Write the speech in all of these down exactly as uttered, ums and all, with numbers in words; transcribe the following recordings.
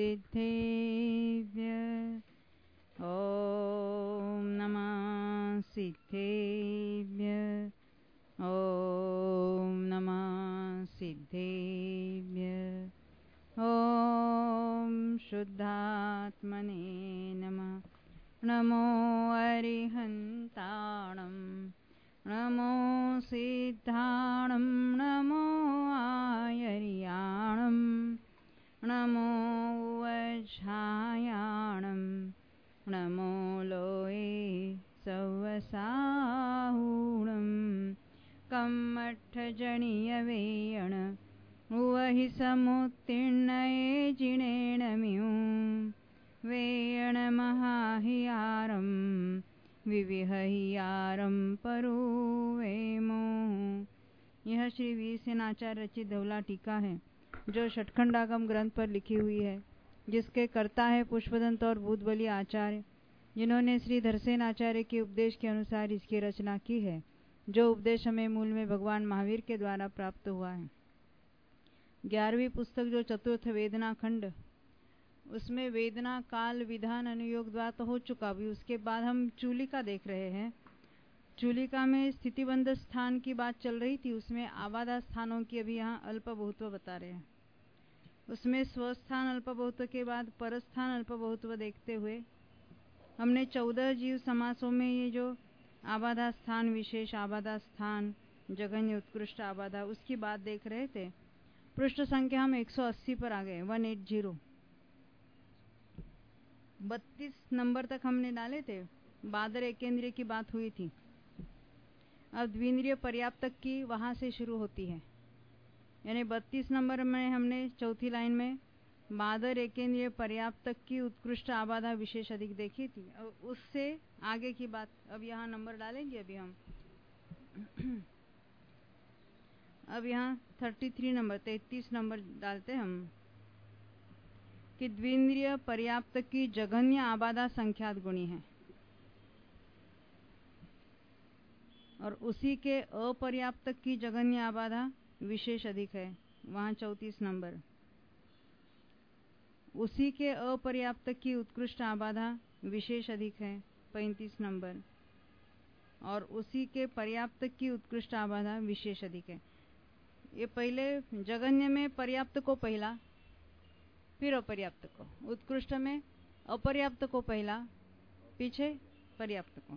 सिद्धेभ्यः ॐ नमः सिद्धेभ्यः ॐ नमः सिद्धेभ्यः ॐ शुद्धात्मने नमः। नमो अरिहन्ताणं नमो सिद्धाणं नमो आयर्याणं नमो वज्रायाणं नमो लोये सवसाहुणं कम्मठजणीयवेयण उवहि समुत्तीर्णये जिनेण म्यूं वेयणमहाहियारं विविहहियारं परुवेमो। यह श्री वीर सेनाचार्य रचित धवला टीका है जो षटखंडागम ग्रंथ पर लिखी हुई है, जिसके कर्ता है पुष्पदंत और भूतबली आचार्य, जिन्होंने श्री धरसेन आचार्य के उपदेश के अनुसार इसकी रचना की है, जो उपदेश हमें मूल में भगवान महावीर के द्वारा प्राप्त हुआ है। ग्यारहवीं पुस्तक जो चतुर्थ वेदना खंड, उसमें वेदना काल विधान अनुयोग द्वारा तो हो चुका, भी उसके बाद हम चूलिका देख रहे हैं। चूलिका में स्थितिबंध स्थान की बात चल रही थी, उसमें आबादा स्थानों की अभी यहाँ अल्प बहुत्व बता रहे हैं। उसमें स्वस्थान अल्प बहुत्व के बाद परस्थान अल्प बहुत्व देखते हुए हमने चौदह जीव समासों में ये जो आबादा स्थान विशेष आबादा स्थान जघन्य उत्कृष्ट आबादा उसकी बात देख रहे थे। पृष्ठ संख्या हम एक सौ अस्सी पर आ गए, एक सौ अस्सी। बत्तीस नंबर तक हमने डाले थे, बादर एकेंद्रिय की बात हुई थी। अब द्विंद्रिय पर्याप्तक की वहां से शुरू होती है, यानी बत्तीस नंबर में हमने चौथी लाइन में बादर एकेंद्रिय पर्याप्तक की उत्कृष्ट आबादा विशेष अधिक देखी थी। अब उससे आगे की बात अब यहाँ नंबर डालेंगे। अभी हम अब यहाँ तैंतीस नंबर तैंतीस नंबर डालते हम कि द्विंद्रिय पर्याप्त की जघन्य आबादा संख्यात गुणी है और उसी के अपर्याप्त की जघन्य आबादा विशेष अधिक है, वहां चौंतीस नंबर। उसी के अपर्याप्त की उत्कृष्ट आबादा विशेष अधिक है, पैंतीस नंबर। और उसी के पर्याप्त की उत्कृष्ट आबादा विशेष अधिक है। ये पहले जघन्य में पर्याप्त को पहला, फिर अपर्याप्त को, उत्कृष्ट में अपर्याप्त को पहला, पीछे पर्याप्त को।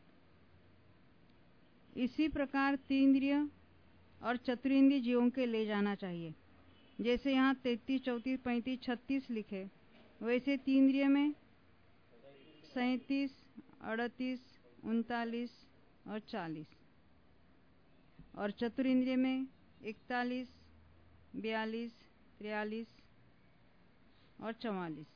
इसी प्रकार तीन्द्रिय और चतुरिंद्रिय जीवों के ले जाना चाहिए। जैसे यहाँ तैतीस चौंतीस पैंतीस छत्तीस लिखे, वैसे तीन्द्रिय में सैंतीस अड़तीस उनतालीस और चालीस, और चतुरिंद्रिय में इकतालीस बयालीस तिरयालीस और चौवालीस।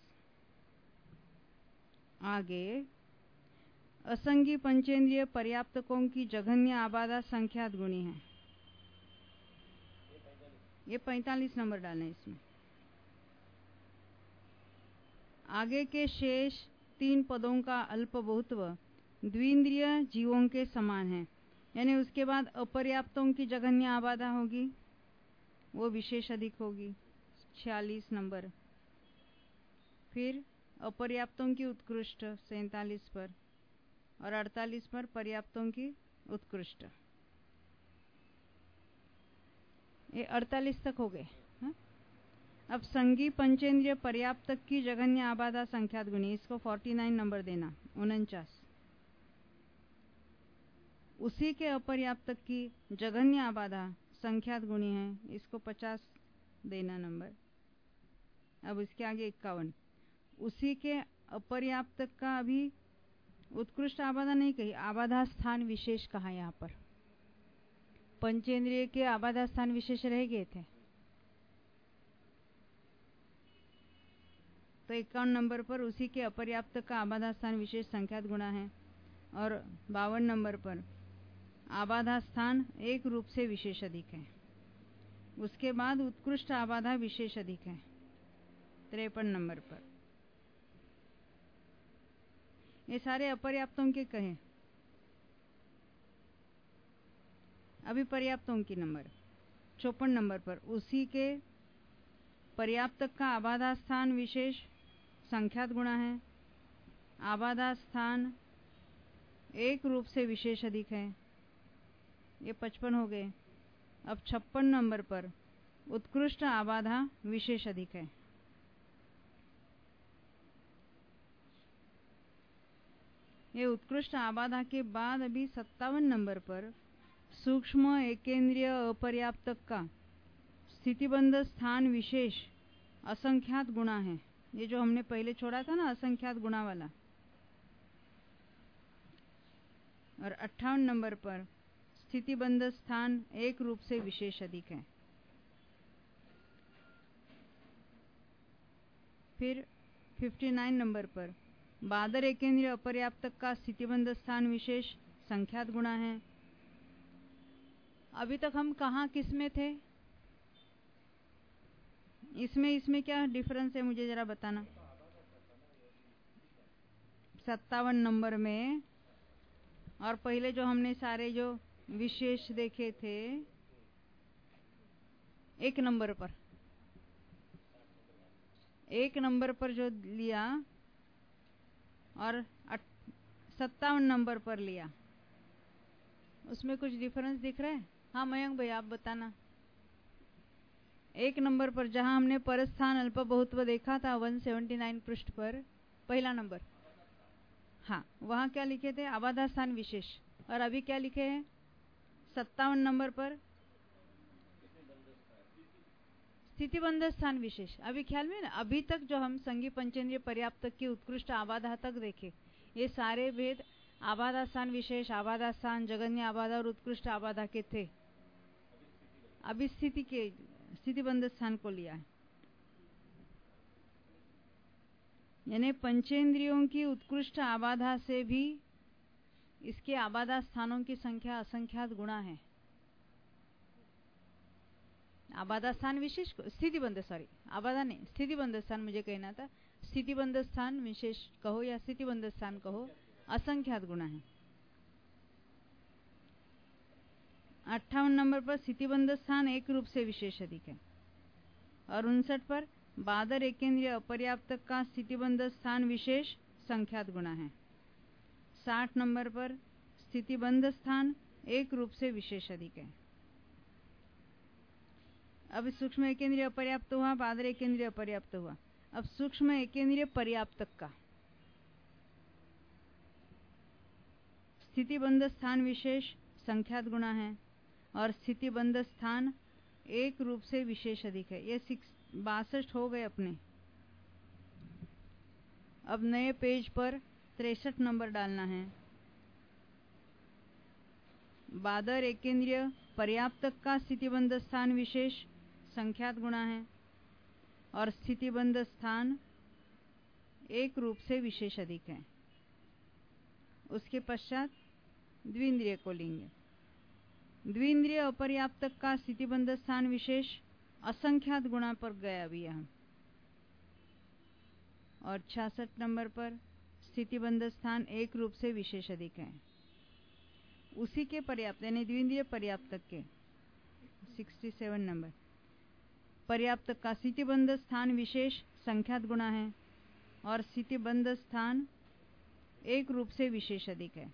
आगे असंगी पंचेंद्रिय पर्याप्तकों की जघन्य आबादा संख्यात गुणी है। ये पैंतालीस नंबर डालें इसमें। आगे के शेष तीन पदों का अल्प बहुत्व द्विंद्रिय जीवों के समान है, यानी उसके बाद अपर्याप्तों की जघन्य आबादा होगी, वो विशेष अधिक होगी, छियालीस नंबर। फिर अपर्याप्तों की उत्कृष्ट सैंतालीस पर और अड़तालीस पर पर्याप्तों की उत्कृष्ट। ये अड़तालीस तक हो गए। हा? अब संगी पंचेंद्रिय पर्याप्त की जघन्य आबादा संख्यात गुणी, इसको उनचास नंबर देना, उनचास। उसी के अपर्याप्त की जघन्य आबादा संख्यात गुणी है, इसको पचास देना नंबर। अब इसके आगे इक्यावन। उसी के अपर्याप्त का अभी उत्कृष्ट आबादा नहीं कही, आबादा स्थान विशेष कहा। यहाँ पर पंचेंद्रिय के आबादा स्थान विशेष रह गए थे, तो इक्यावन नंबर पर उसी के अपर्याप्त का आबादा स्थान विशेष संख्यात गुणा है। और बावन नंबर पर आबादा स्थान एक रूप से विशेष अधिक है। उसके बाद उत्कृष्ट आबादा विशेष अधिक है तिरपन नंबर पर। ये सारे अपर्याप्तों के कहे। अभी पर्याप्तों की नंबर चौपन नंबर पर उसी के पर्याप्तक का आबादा स्थान विशेष संख्यात गुणा है। आबादा स्थान एक रूप से विशेष अधिक है। ये पचपन हो गए। अब छप्पन नंबर पर उत्कृष्ट आबाधा विशेष अधिक है। ये उत्कृष्ट आबाधा के बाद अभी सत्तावन नंबर पर सूक्ष्म एकेंद्रीय अपर्याप्तक का स्थितिबंध स्थान विशेष असंख्यात गुणा है। ये जो हमने पहले छोड़ा था ना, असंख्यात गुणा वाला। और अट्ठावन नंबर पर स्थितिबंध स्थान एक रूप से विशेष अधिक है। फिर उनसठ नंबर पर बादर एकेंद्रीय अपर्याप्तक का स्थितिबंध स्थान विशेष संख्यात गुणा है। अभी तक हम कहाँ किस में थे? इसमें इसमें क्या डिफरेंस है मुझे जरा बताना। सत्तावन नंबर में, और पहले जो हमने सारे जो विशेष देखे थे एक नंबर पर, एक नंबर पर जो लिया और सत्तावन नंबर पर लिया, उसमें कुछ डिफरेंस दिख रहा है? हाँ मयंक भाई आप बताना। एक नंबर पर जहां हमने परस्थान अल्प बहुत्व देखा था एक सौ उन्यासी पृष्ठ पर, पहला नंबर, हाँ वहां क्या लिखे थे? आबादा स्थान विशेष। और अभी क्या लिखे हैं सत्तावन नंबर पर? स्थितिबंध स्थान विशेष। अभी ख्याल में ना, अभी तक जो हम संगी पंचेंद्रिय पर्याप्तक की उत्कृष्ट आबाधा तक देखे, ये सारे भेद आबादा स्थान विशेष, आबादा स्थान, जगन्य आबादा और उत्कृष्ट आबाधा के थे। अभी स्थिति के स्थितिबंध स्थान को लिया है। यानी पंचेंद्रियों की उत्कृष्ट आबाधा से भी इसके आबादा स्थानों की संख्या असंख्यात गुणा है। आबादा स्थान विशेष को स्थितिबंध, सॉरी आबादा नहीं, स्थितिबंध स्थान मुझे कहना था। स्थितिबंध स्थान विशेष कहो या स्थितिबंध स्थान कहो, असंख्यात गुणा है। अट्ठावन नंबर पर स्थितिबंध स्थान एक रूप से विशेष अधिक है। और उनसठ पर बादर एकेंद्रीय अपर्याप्तक का स्थितिबंध स्थान विशेष संख्यात गुणा है। साठ नंबर पर स्थितिबंध स्थान एक रूप से विशेष अधिक है। अब सूक्ष्म एकेंद्रीय अपर्याप्त हुआ, बादर एकेंद्रीय अपर्याप्त हुआ। अब सूक्ष्म एकेंद्रीय पर्याप्तक का स्थितिबंध स्थान विशेष संख्यात गुणा है और स्थितिबंध स्थान एक रूप से विशेष अधिक है। ये बासठ हो गए अपने। अब नए पेज पर तिरसठ नंबर डालना है। बादर एकेंद्रीय पर्याप्तक का स्थितिबंध स्थान विशेष संख्यात गुणा है और स्थितिबंध स्थान एक रूप से विशेष अधिक है। उसके पश्चात द्विंद्रिय को लेंगे। द्विंद्रिय अपर्याप्तक का स्थितिबंध स्थान विशेष असंख्यात गुणा पर गया अभी यहाँ। और छियासठ नंबर पर स्थितिबंध स्थान एक रूप से विशेष अधिक है। उसी के पर्याप्त यानी द्विंद्रिय पर्याप्तक के सड़सठ नंबर पर्याप्तक का स्थितिबंध स्थान विशेष संख्यात गुणा है और स्थितिबंध स्थान एक रूप से विशेष अधिक है।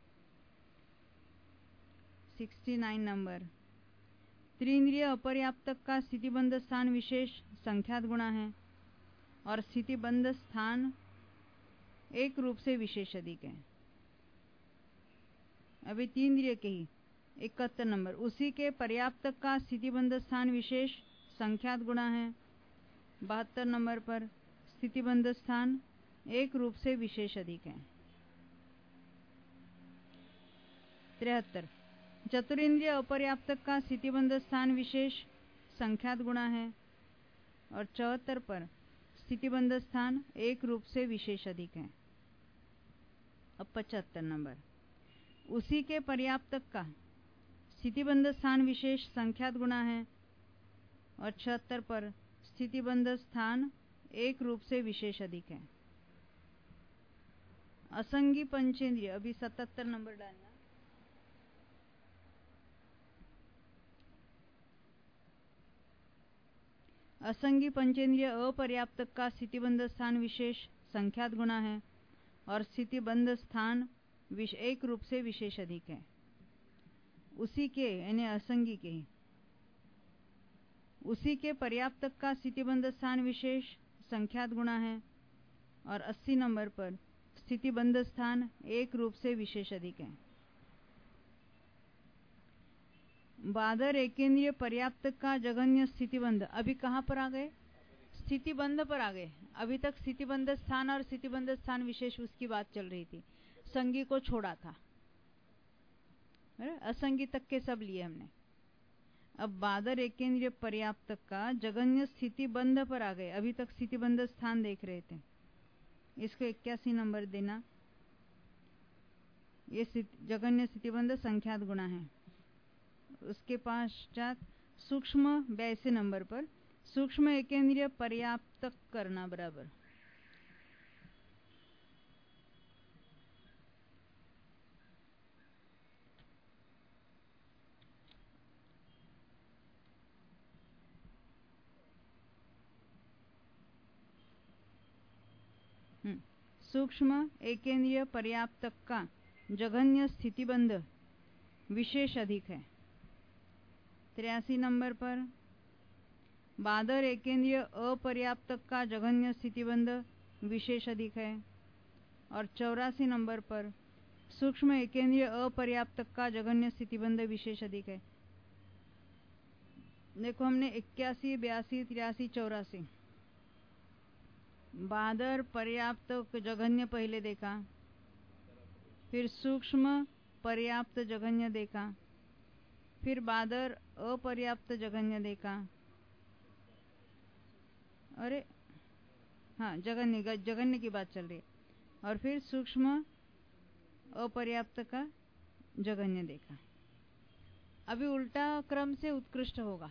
उनहत्तर नंबर त्रिंद्रिय अपर्याप्तक का स्थितिबंध स्थान विशेष संख्यात गुणा है और स्थितिबंध स्थान एक रूप से विशेष अधिक है। अभी तीन्द्रिय के ही इकहत्तर नंबर उसी के पर्याप्तक का स्थितिबंध स्थान विशेष संख्यात गुणा है। बहत्तर नंबर पर स्थितिबंध स्थान एक रूप से विशेष अधिक है। तिहत्तर चतुरिंद्रिय अपर्याप्तक का स्थितिबंध स्थान विशेष संख्यात गुणा है और चौहत्तर पर स्थितिबंध स्थान एक रूप से विशेष अधिक है। अब पचहत्तर नंबर उसी के पर्याप्तक का स्थितिबंध स्थान विशेष संख्यात गुणा है और छिहत्तर पर स्थितिबंध स्थान एक रूप से विशेष अधिक है। असंगी पंचेंद्रिय अभी सतहत्तर नंबर डालना। असंगी पंचेंद्रिय अपर्याप्तक का स्थितिबंध स्थान विशेष संख्यात गुणा है और स्थितिबंध स्थान एक रूप से विशेष अधिक है। उसी के यानी असंगी के उसी के पर्याप्तक का स्थितिबंध स्थान विशेष संख्यात गुणा है और अस्सी नंबर पर स्थितिबंध स्थान एक रूप से विशेष अधिक है। बादर एकेंद्रीय पर्याप्तक का जघन्य स्थितिबंध अभी कहां पर आ गए? स्थितिबंध पर आ गए। अभी तक स्थितिबंध स्थान और स्थितिबंध स्थान विशेष उसकी बात चल रही थी, संगी को छोड़ा था, असंगी तक के सब लिए हमने। अब बादर एकेंद्रीय पर्याप्तक का जघन्य स्थितिबंध पर आ गए। अभी तक स्थितिबंध स्थान देख रहे थे, इसको इक्यासी नंबर देना। ये जघन्य स्थितिबंध संख्यात गुणा है। उसके पश्चात सूक्ष्म बयासी नंबर पर सूक्ष्म एकेंद्रीय पर्याप्तक करना बराबर। सूक्ष्म एकेंद्रीय पर्याप्तक का जघन्य स्थितिबंध विशेष अधिक है। तिरासी नंबर पर बादर एकेंद्रीय अपर्याप्तक का जघन्य स्थितिबंध विशेष अधिक है और चौरासी नंबर पर सूक्ष्म एकेंद्रीय अपर्याप्तक का जघन्य स्थितिबंध विशेष अधिक है। देखो हमने इक्यासी, बयासी, तिरासी, चौरासी बादर पर्याप्त जघन्य पहले देखा, फिर सूक्ष्म पर्याप्त जघन्य देखा, फिर बादर अपर्याप्त जघन्य देखा। अरे हाँ, जघन्य जघन्य की बात चल रही है। और फिर सूक्ष्म अपर्याप्त का जघन्य देखा। अभी उल्टा क्रम से उत्कृष्ट होगा,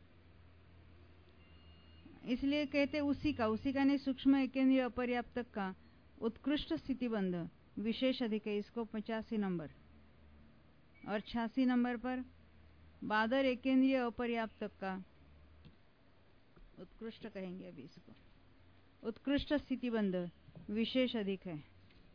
इसलिए कहते उसी का उसी का नहीं सूक्ष्म एकेंद्रीय अपर्याप्तक का उत्कृष्ट स्थितिबंध विशेष अधिक है। इसको पचासी नंबर और छियासी नंबर पर बादर एकेंद्रीय अपर्याप्तक का उत्कृष्ट कहेंगे। अभी इसको उत्कृष्ट स्थितिबंध विशेष अधिक है।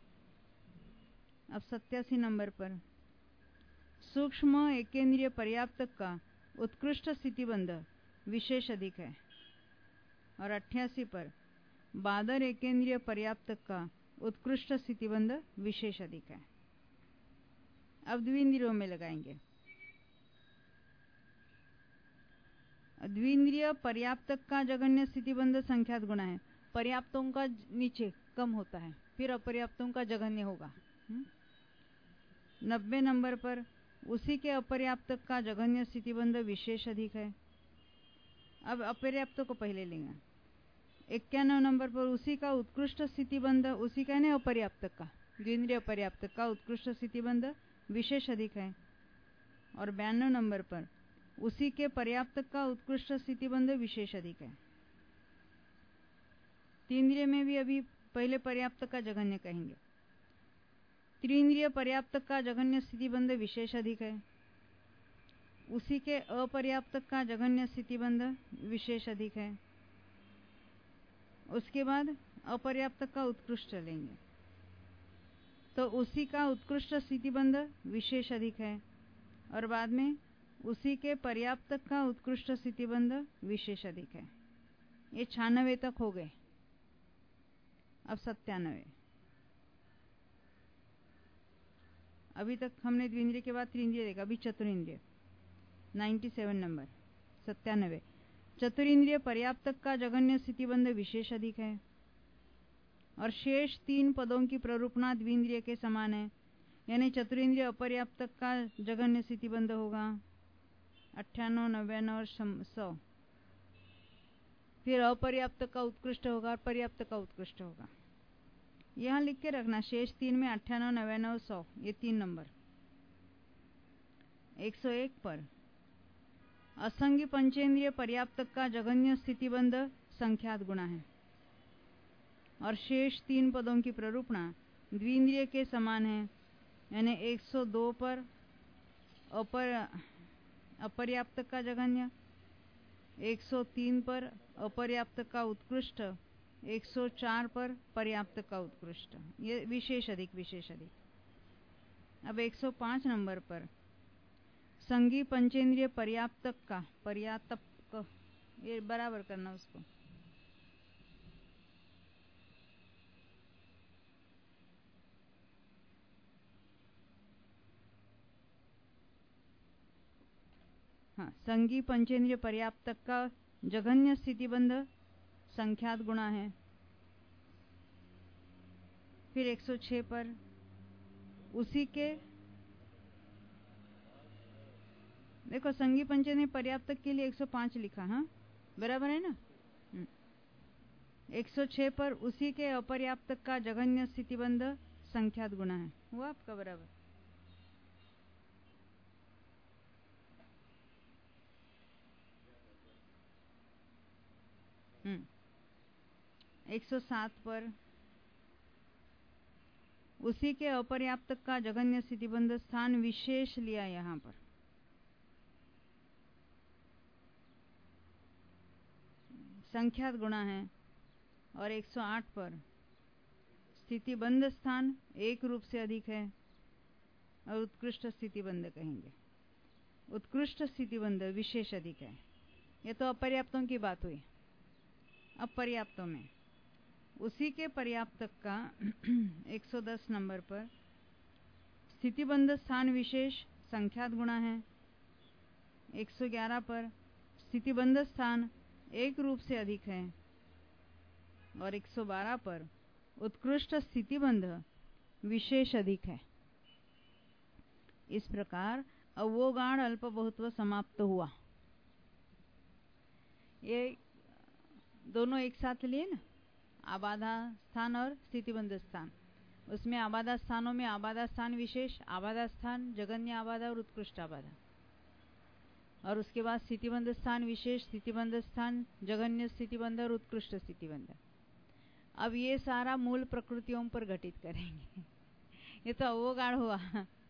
अब सत्यासी नंबर पर सूक्ष्म एकेंद्रीय पर्याप्तक का उत्कृष्ट स्थितिबंध विशेष अधिक है और अट्ठासी पर बादर एकेंद्रीय पर्याप्तक का उत्कृष्ट स्थितिबंध विशेष अधिक है। अब द्विंद्रियों में लगाएंगे। द्विंद्रिय पर्याप्तक का जघन्य स्थितिबंध संख्यात गुणा है। पर्याप्तों का नीचे कम होता है, फिर अपर्याप्तों का जघन्य होगा। नब्बे नंबर पर उसी के अपर्याप्तक का जघन्य स्थितिबंध विशेष अधिक है। अब अपर्याप्त को पहले लेंगे। इक्यानवे नंबर पर उसी का उत्कृष्ट स्थितिबंध, उसी का नहीं अपर्याप्तक का, द्विंद्रिय अपर्याप्तक का उत्कृष्ट स्थितिबंध विशेष अधिक है। और बयानवे नंबर पर उसी के पर्याप्तक का उत्कृष्ट स्थितिबंध विशेष अधिक है। तीन्द्रिय में भी अभी पहले पर्याप्तक का जघन्य कहेंगे। त्रिंद्रिय पर्याप्तक का जघन्य स्थितिबंध विशेष अधिक है। उसी के अपर्याप्तक का जघन्य स्थितिबंध विशेष अधिक है। उसके बाद अपर्याप्तक का उत्कृष्ट लेंगे तो उसी का उत्कृष्ट स्थितिबंध विशेष अधिक है और बाद में उसी के पर्याप्तक का उत्कृष्ट स्थितिबंध विशेष अधिक है। ये छियानवे तक हो गए। अब सत्तानवे। अभी तक हमने द्विंद्रिय के बाद त्रिंद्रिय देखा, अभी चतुरिंद्रिय सत्तानवे नंबर सत्तानवे। चतुरिंद्रिय पर्याप्तक का जघन्य स्थितिबंध विशेष अधिक है और शेष तीन पदों की प्ररूपणा द्विंद्रिय के समान है, यानी चतुरिंद्रिय अपर्याप्तक का जघन्य स्थितिबंध होगा अट्ठानवे, नव्यानवे और सौ। फिर अपर्याप्तक का उत्कृष्ट होगा और पर्याप्त का उत्कृष्ट होगा। यहां लिख के रखना, शेष तीन में अट्ठानवे, नव्यानवे, सौ, ये तीन नंबर। एक सौ एक पर असंगी पंचेंद्रिय पर्याप्तक का जघन्य स्थितिबंध संख्यात गुणा है और शेष तीन पदों की प्ररूपणा द्विंद्रिय के समान है, यानी एक सौ दो पर अपर अपर्याप्तक का जघन्य, एक सौ तीन पर अपर्याप्त का उत्कृष्ट, एक सौ चार पर पर्याप्त का उत्कृष्ट, ये विशेष अधिक विशेष अधिक। अब एक सौ पाँच नंबर पर संगी पंचेंद्रिय पर्याप्तक का पर्याप्तक, ये बराबर करना उसको। हाँ, संगी पंचेंद्रिय पर्याप्तक का जघन्य स्थितिबंध संख्यात गुणा है। फिर एक सौ छह पर उसी के, देखो संगी पंचेंद्रिय पर्याप्तक के लिए एक सौ पाँच लिखा, हाँ बराबर है ना। एक सौ छह पर उसी के अपर्याप्तक का जघन्य स्थितिबंध संख्यात गुणा है, वो आपका बराबर। हम्म एक सौ सात पर उसी के अपर्याप्तक का जघन्य स्थितिबंध स्थान विशेष लिया यहां पर। संख्यात गुणा है। और एक सौ आठ पर स्थितिबंध स्थान एक रूप से अधिक है और उत्कृष्ट स्थितिबंध कहेंगे। उत्कृष्ट स्थितिबंध विशेष अधिक है। ये तो अपर्याप्तों की बात हुई। अब पर्याप्तों में उसी के पर्याप्तक का एक सौ दस नंबर पर स्थितिबंध स्थान विशेष संख्यात गुणा है। एक सौ ग्यारह पर स्थितिबंध स्थान एक रूप से अधिक है और एक सौ बारह पर उत्कृष्ट स्थितिबंध विशेष अधिक है। इस प्रकार अवोगाढ़ अल्प बहुत्व समाप्त हुआ। ये दोनों एक साथ लिए ना, आबाधा स्थान और स्थितिबंध स्थान। उसमें आबाधा स्थानों में आबाधा स्थान विशेष, आबाधा स्थान, जगन्य आबाधा और उत्कृष्ट आबाधा, और उसके बाद स्थितिबंध स्थान विशेष, स्थितिबंध स्थान, जगन्य स्थितिबंध और उत्कृष्ट स्थितिबंध। अब ये सारा मूल प्रकृतियों पर घटित करेंगे। ये तो अवोगाढ़ हुआ।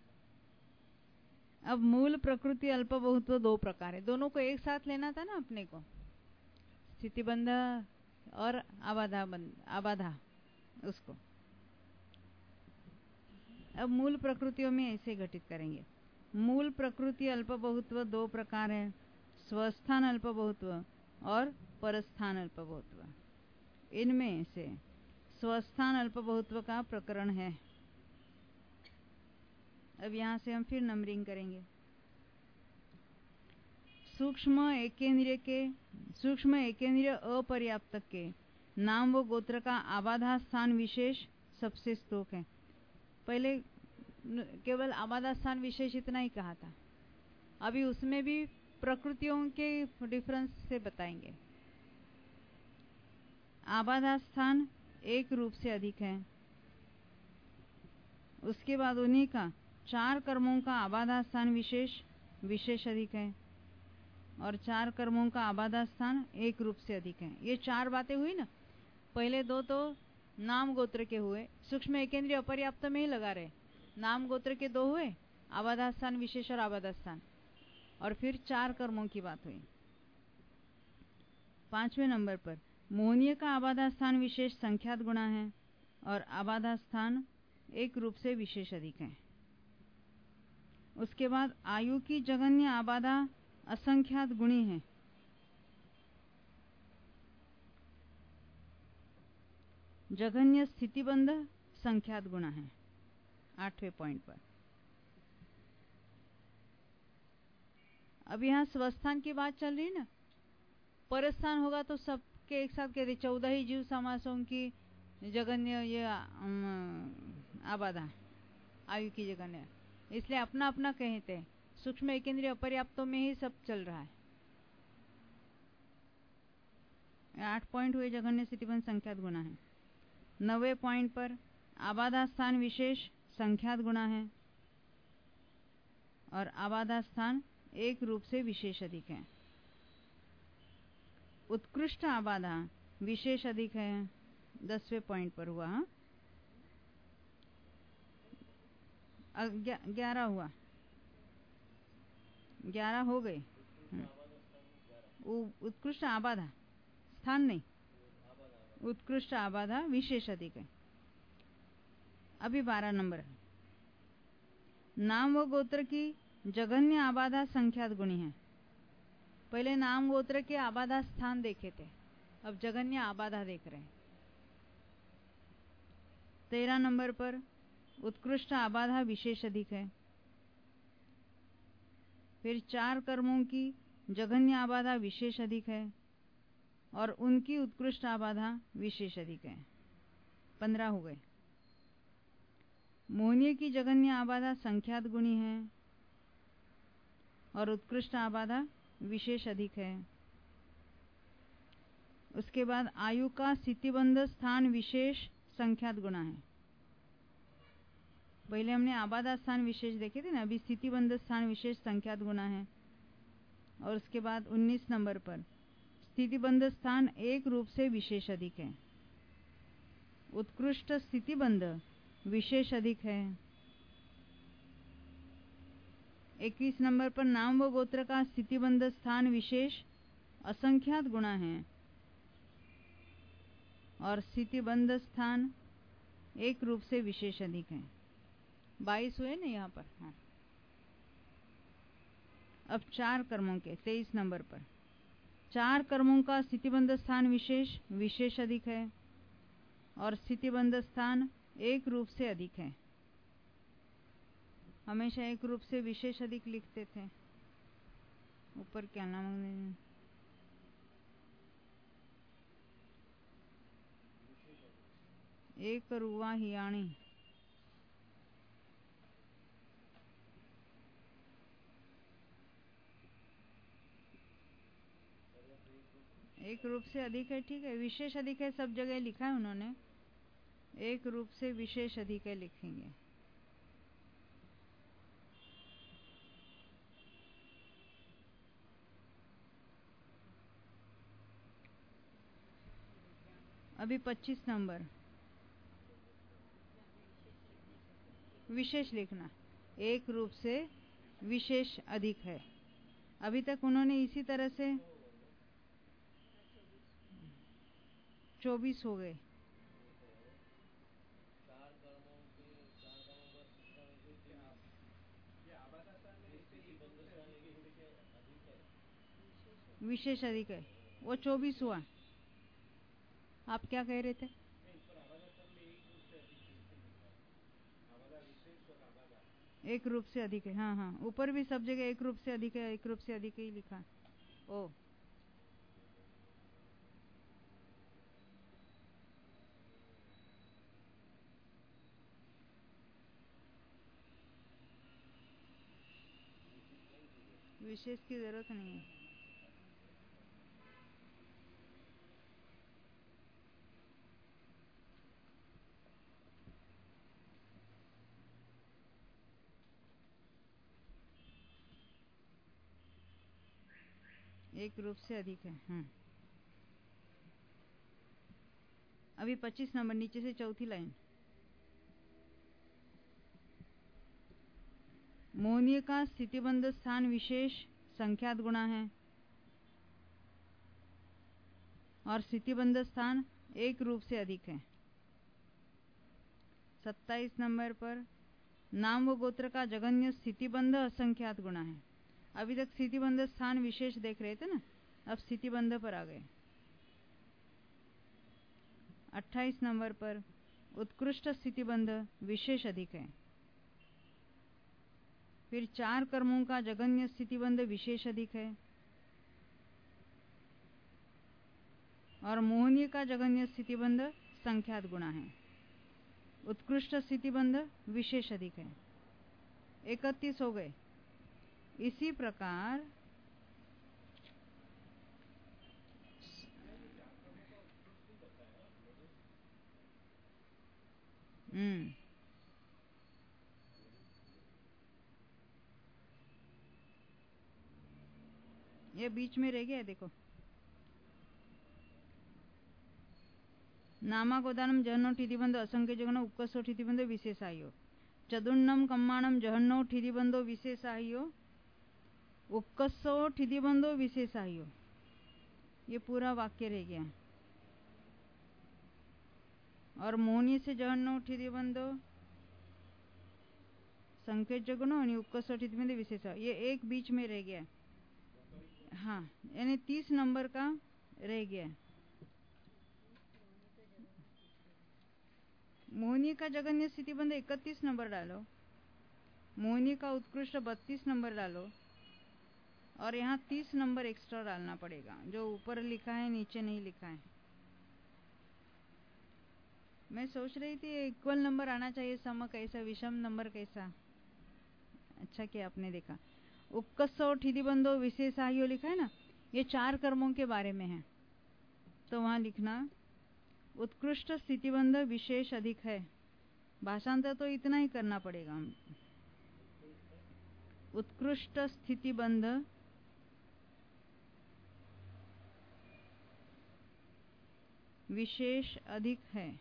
अब मूल प्रकृति अल्प बहुत्व दो प्रकार है, दोनों को एक साथ लेना था ना अपने को, स्थितिबंध और आबाधा बंध, आबाधा उसको। अब मूल प्रकृतियों में ऐसे घटित करेंगे। मूल प्रकृति अल्प बहुत्व दो प्रकार है, स्वस्थान अल्प बहुत्व और परस्थान अल्प बहुत्व। इनमें से स्वस्थान अल्प बहुत्व का प्रकरण है। अब यहां से हम फिर नंबरिंग करेंगे। सूक्ष्म एकेंद्रिय के सूक्ष्म एकेंद्रिय अपर्याप्तक के नाम व गोत्र का आबाधा स्थान विशेष सबसे स्तोक है। पहले केवल आबाधा स्थान विशेष इतना ही कहा था, अभी उसमें भी प्रकृतियों के डिफरेंस से बताएंगे। आबाधा स्थान एक रूप से अधिक है, उसके बाद उन्हीं का चार कर्मों का आबाधा स्थान विशेष विशेष अधिक है, और चार कर्मों का आबाधा स्थान एक रूप से अधिक है। ये चार बातें हुई ना, पहले दो तो नाम गोत्र के हुए, सूक्ष्म एकेंद्रिय अपर्याप्त में ही लगा रहे। नाम गोत्र के दो हुए, आबाधा स्थान विशेष और आबाधा स्थान, और फिर चार कर्मों की बात हुई। पांचवें नंबर पर मोहनीय का आबाधा स्थान विशेष संख्यात गुणा है और आबाधा स्थान एक रूप से विशेष अधिक है। उसके बाद आयु की जगन्य आबाधा असंख्यात गुणी है। जघन्य स्थितिबंध संख्यात गुणा है आठवें पॉइंट पर। अब यहां स्वस्थान की बात चल रही ना, परस्थान होगा तो सबके एक साथ कहते चौदह ही जीव समासों की जगन्य ये आबाधा आयु की जगन्य, इसलिए अपना अपना कहते हैं। सूक्ष्म एकेंद्रिय अपर्याप्तों में ही सब चल रहा है। आठ पॉइंट हुए जघन्य स्थितिबंध संख्यात गुणा है। नवे पॉइंट पर आबाधा स्थान विशेष संख्यात गुणा है और आबाधा स्थान एक रूप से विशेष अधिक है। उत्कृष्ट आबाधा विशेष अधिक है, दसवें पॉइंट पर हुआ। ग्यारह हुआ, ग्यारह हो गए। उत्कृष्ट आबाधा, स्थान नहीं, उत्कृष्ट आबाधा विशेष अधिक है। अभी बारह नंबर है। नाम व गोत्र की जघन्य आबाधा संख्यात गुणी है। पहले नाम गोत्र के आबाधा स्थान देखे थे, अब जघन्य आबाधा देख रहे हैं। तेरह नंबर पर उत्कृष्ट आबाधा विशेष अधिक है। फिर चार कर्मों की जघन्य आबाधा विशेष अधिक है और उनकी उत्कृष्ट आबाधा विशेष अधिक है। पंद्रह हो गए। मोहनीय की जघन्य आबाधा संख्यात गुणी है और उत्कृष्ट आबाधा विशेष अधिक है। उसके बाद आयु का स्थितिबंध स्थान विशेष संख्यात गुणा है। पहले हमने आबादा स्थान विशेष देखे थे ना, अभी स्थितिबंध स्थान विशेष संख्यात गुणा है। और उसके बाद उन्नीस नंबर पर स्थितिबंध स्थान एक रूप से विशेष अधिक है। उत्कृष्ट स्थितिबंध विशेष अधिक है। इक्कीस नंबर पर नाम व गोत्र का स्थितिबंध स्थान विशेष असंख्यात गुणा है और स्थितिबंध स्थान एक रूप से विशेष अधिक है। बाईस हुए ना यहाँ पर। हाँ, अब चार कर्मों के तेईस नंबर पर चार कर्मों का स्थितिबंध स्थान विशेष विशेष अधिक है और स्थितिबंध स्थान एक रूप से अधिक है। हमेशा एक रूप से विशेष अधिक लिखते थे। ऊपर क्या नाम, एक रुआ हियाणी, एक रूप से अधिक है। ठीक है, विशेष अधिक है, सब जगह लिखा है उन्होंने। एक रूप से विशेष अधिक है लिखेंगे। अभी पच्चीस नंबर विशेष लिखना, एक रूप से विशेष अधिक है। अभी तक उन्होंने इसी तरह से चौबीस हो गए। विशेष अधिक है, वो चौबीस हुआ। आप क्या कह रहे थे? एक रूप से अधिक है। हाँ हाँ, ऊपर भी सब जगह एक रूप से अधिक है, एक रूप से अधिक ही लिखा। ओ विशेष की जरूरत नहीं है। एक रूप से अधिक है। हम्म अभी पच्चीस नंबर नीचे से चौथी लाइन। मोहनीय का स्थितिबंध स्थान विशेष संख्यात गुणा है और स्थितिबंध स्थान एक रूप से अधिक है। सत्ताईस नंबर पर नाम व गोत्र का जघन्य स्थितिबंध असंख्यात गुणा है। अभी तक स्थितिबंध स्थान विशेष देख रहे थे ना, अब स्थितिबंध पर आ गए। अट्ठाईस नंबर पर उत्कृष्ट स्थितिबंध विशेष अधिक है। फिर चार कर्मों का जघन्य स्थितिबंध विशेष अधिक है और मोहनीय का जघन्य स्थितिबंध संख्यात गुणा है। उत्कृष्ट स्थितिबंध विशेष अधिक है। इकतीस हो गए। इसी प्रकार हम्म ये बीच में रह गया। देखो, नामाकोदानम जहन्नो ठितिबंधो असंख्य जगनो उक्कसो ठितिबंधो विशेषायो चतुर्णम कम्माणम जहन्नो ठितिबंधो विशेषायो उक्कसो ठितिबंधो विशेषायो। ये पूरा वाक्य रह गया। और मोहनी से जहन्नो ठिदी बंदो संकेत जगनो और उक्कसो ठिदी बंदो विशेष, ये एक बीच में रह गया। हाँ, यानी तीस नंबर का रह गया। मोहनी का जगन्य स्थिति बंद इकतीस नंबर डालो, मोहनी का उत्कृष्ट बत्तीस नंबर डालो, और यहाँ तीस नंबर एक्स्ट्रा डालना पड़ेगा। जो ऊपर लिखा है नीचे नहीं लिखा है। मैं सोच रही थी इक्वल नंबर आना चाहिए, सम कैसा, विषम नंबर कैसा। अच्छा कि आपने देखा। उक्कसो ठिदी बंदो विशेषायो लिखा है ना, ये चार कर्मों के बारे में है। तो वहां लिखना उत्कृष्ट स्थितिबंध विशेष अधिक है। भाषांतर तो इतना ही करना पड़ेगा। उत्कृष्ट स्थितिबंध विशेष अधिक है,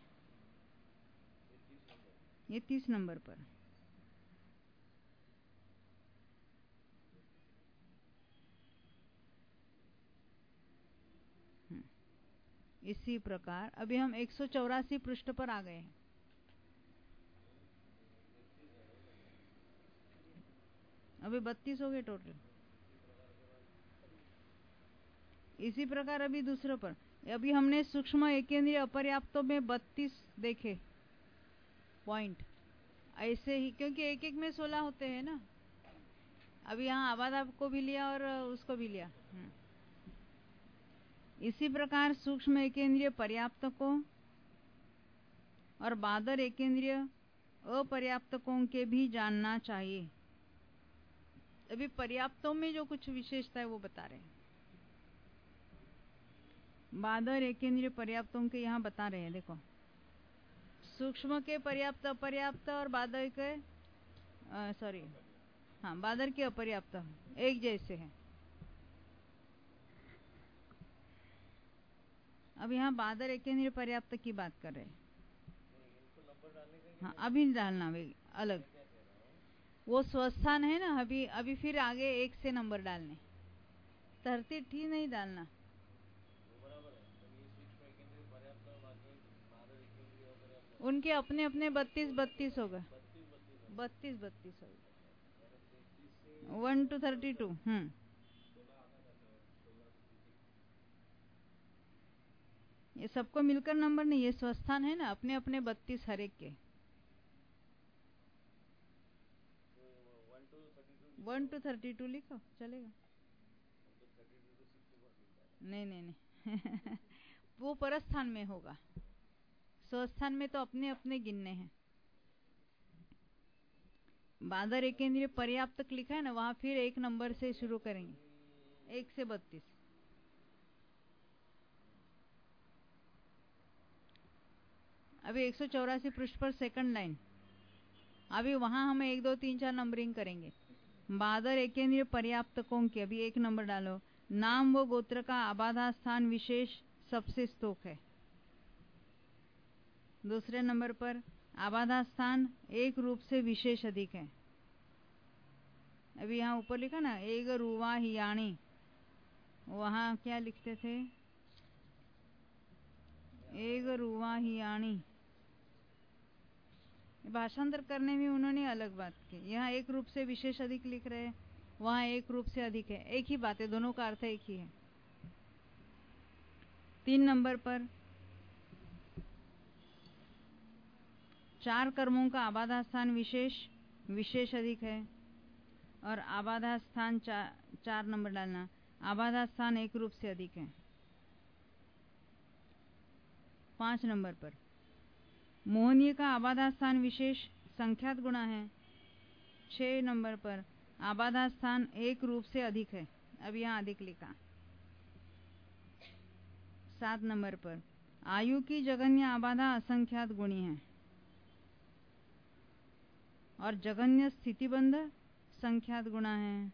ये तीस नंबर पर। इसी प्रकार अभी हम एक सौ चौरासी पृष्ठ पर आ गए हैं। अभी बत्तीस हो गए टोटल। इसी प्रकार अभी दूसरे पर, अभी हमने सूक्ष्म एकेंद्रीय अपर्याप्तों में बत्तीस देखे पॉइंट। ऐसे ही, क्योंकि एक एक में सोलह होते हैं ना। अभी यहाँ आबाद को भी लिया और उसको भी लिया। इसी प्रकार सूक्ष्म एकेंद्रीय पर्याप्तकों और बादर एकेंद्रीय अपर्याप्तकों के भी जानना चाहिए। अभी पर्याप्तों में जो कुछ विशेषता है वो बता रहे हैं। बादर एकेंद्रीय पर्याप्तों के यहाँ बता रहे हैं। देखो, सूक्ष्म के पर्याप्त अपर्याप्त और बादर के सॉरी हाँ बादर के अपर्याप्त एक जैसे हैं। अब यहाँ बादर एकेंद्रीय पर्याप्त की बात कर रहे हैं। हाँ, अभी डालना भाई अलग, वो स्वस्थान है ना। अभी अभी फिर आगे एक से नंबर डालने, तरतीब ठीक नहीं डालना। उनके अपने अपने बत्तीस बत्तीस होगा, बत्तीस बत्तीस होगा, वन टू थर्टी टू। हम्म ये सबको मिलकर नंबर नहीं, ये स्वस्थान है ना, अपने अपने बत्तीस हर एक के। वन टू थर्टी टू लिखो चलेगा। नहीं नहीं नहीं वो परस्थान में होगा, स्वस्थान में तो अपने अपने गिनने हैं। बादर एकेंद्रीय पर्याप्त लिखा है ना, वहां फिर एक नंबर से शुरू करेंगे, एक से बत्तीस। अभी एक सौ चौरासी पृष्ठ पर सेकंड लाइन। अभी वहां हम एक दो तीन चार नंबरिंग करेंगे। बादर एकेंद्रीय पर्याप्तकों के अभी एक नंबर डालो। नाम व गोत्र का आबाधा स्थान विशेष सबसे स्तोक है। दूसरे नंबर पर आबाधा स्थान एक रूप से विशेष अधिक है। अभी यहाँ ऊपर लिखा ना, एक रुवा हियाणी, वहां क्या लिखते थे, एक रुवा हियाणी। भाषांतर करने में उन्होंने अलग बात की। यहाँ एक रूप से विशेष अधिक लिख रहे हैं, वहां एक रूप से अधिक है। एक ही बात है, दोनों का अर्थ एक ही है। तीन नंबर पर चार कर्मों का आबाधा स्थान विशेष विशेष अधिक है, और आबाधा स्थान चा, चार नंबर डालना, आबाधा स्थान एक रूप से अधिक है। पांच नंबर पर मोहनीय का आबाधा स्थान विशेष संख्यात गुणा है। छह नंबर पर आबाधा स्थान एक रूप से अधिक है, अब यहाँ अधिक लिखा। सात नंबर पर आयु की जगन्य आबाधा असंख्यात गुणी है, और जगन्य स्थितिबंध संख्यात गुणा है।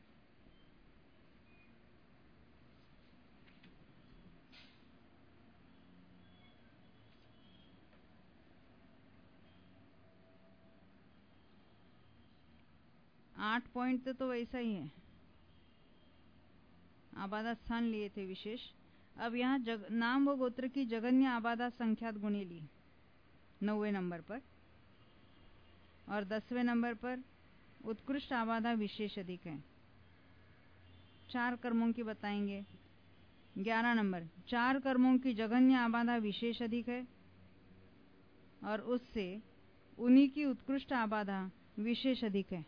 आठ पॉइंट तो वैसा ही है, आबादा स्थान लिए थे विशेष, अब यहाँ जग, नाम व गोत्र की जगन्य आबादा संख्यात गुणी ली नौवे नंबर पर, और दसवें नंबर पर उत्कृष्ट आबादा विशेष अधिक है। चार कर्मों की बताएंगे। ग्यारह नंबर, चार कर्मों की जगन्य आबादा विशेष अधिक है और उससे उन्हीं की उत्कृष्ट आबादा विशेष अधिक है।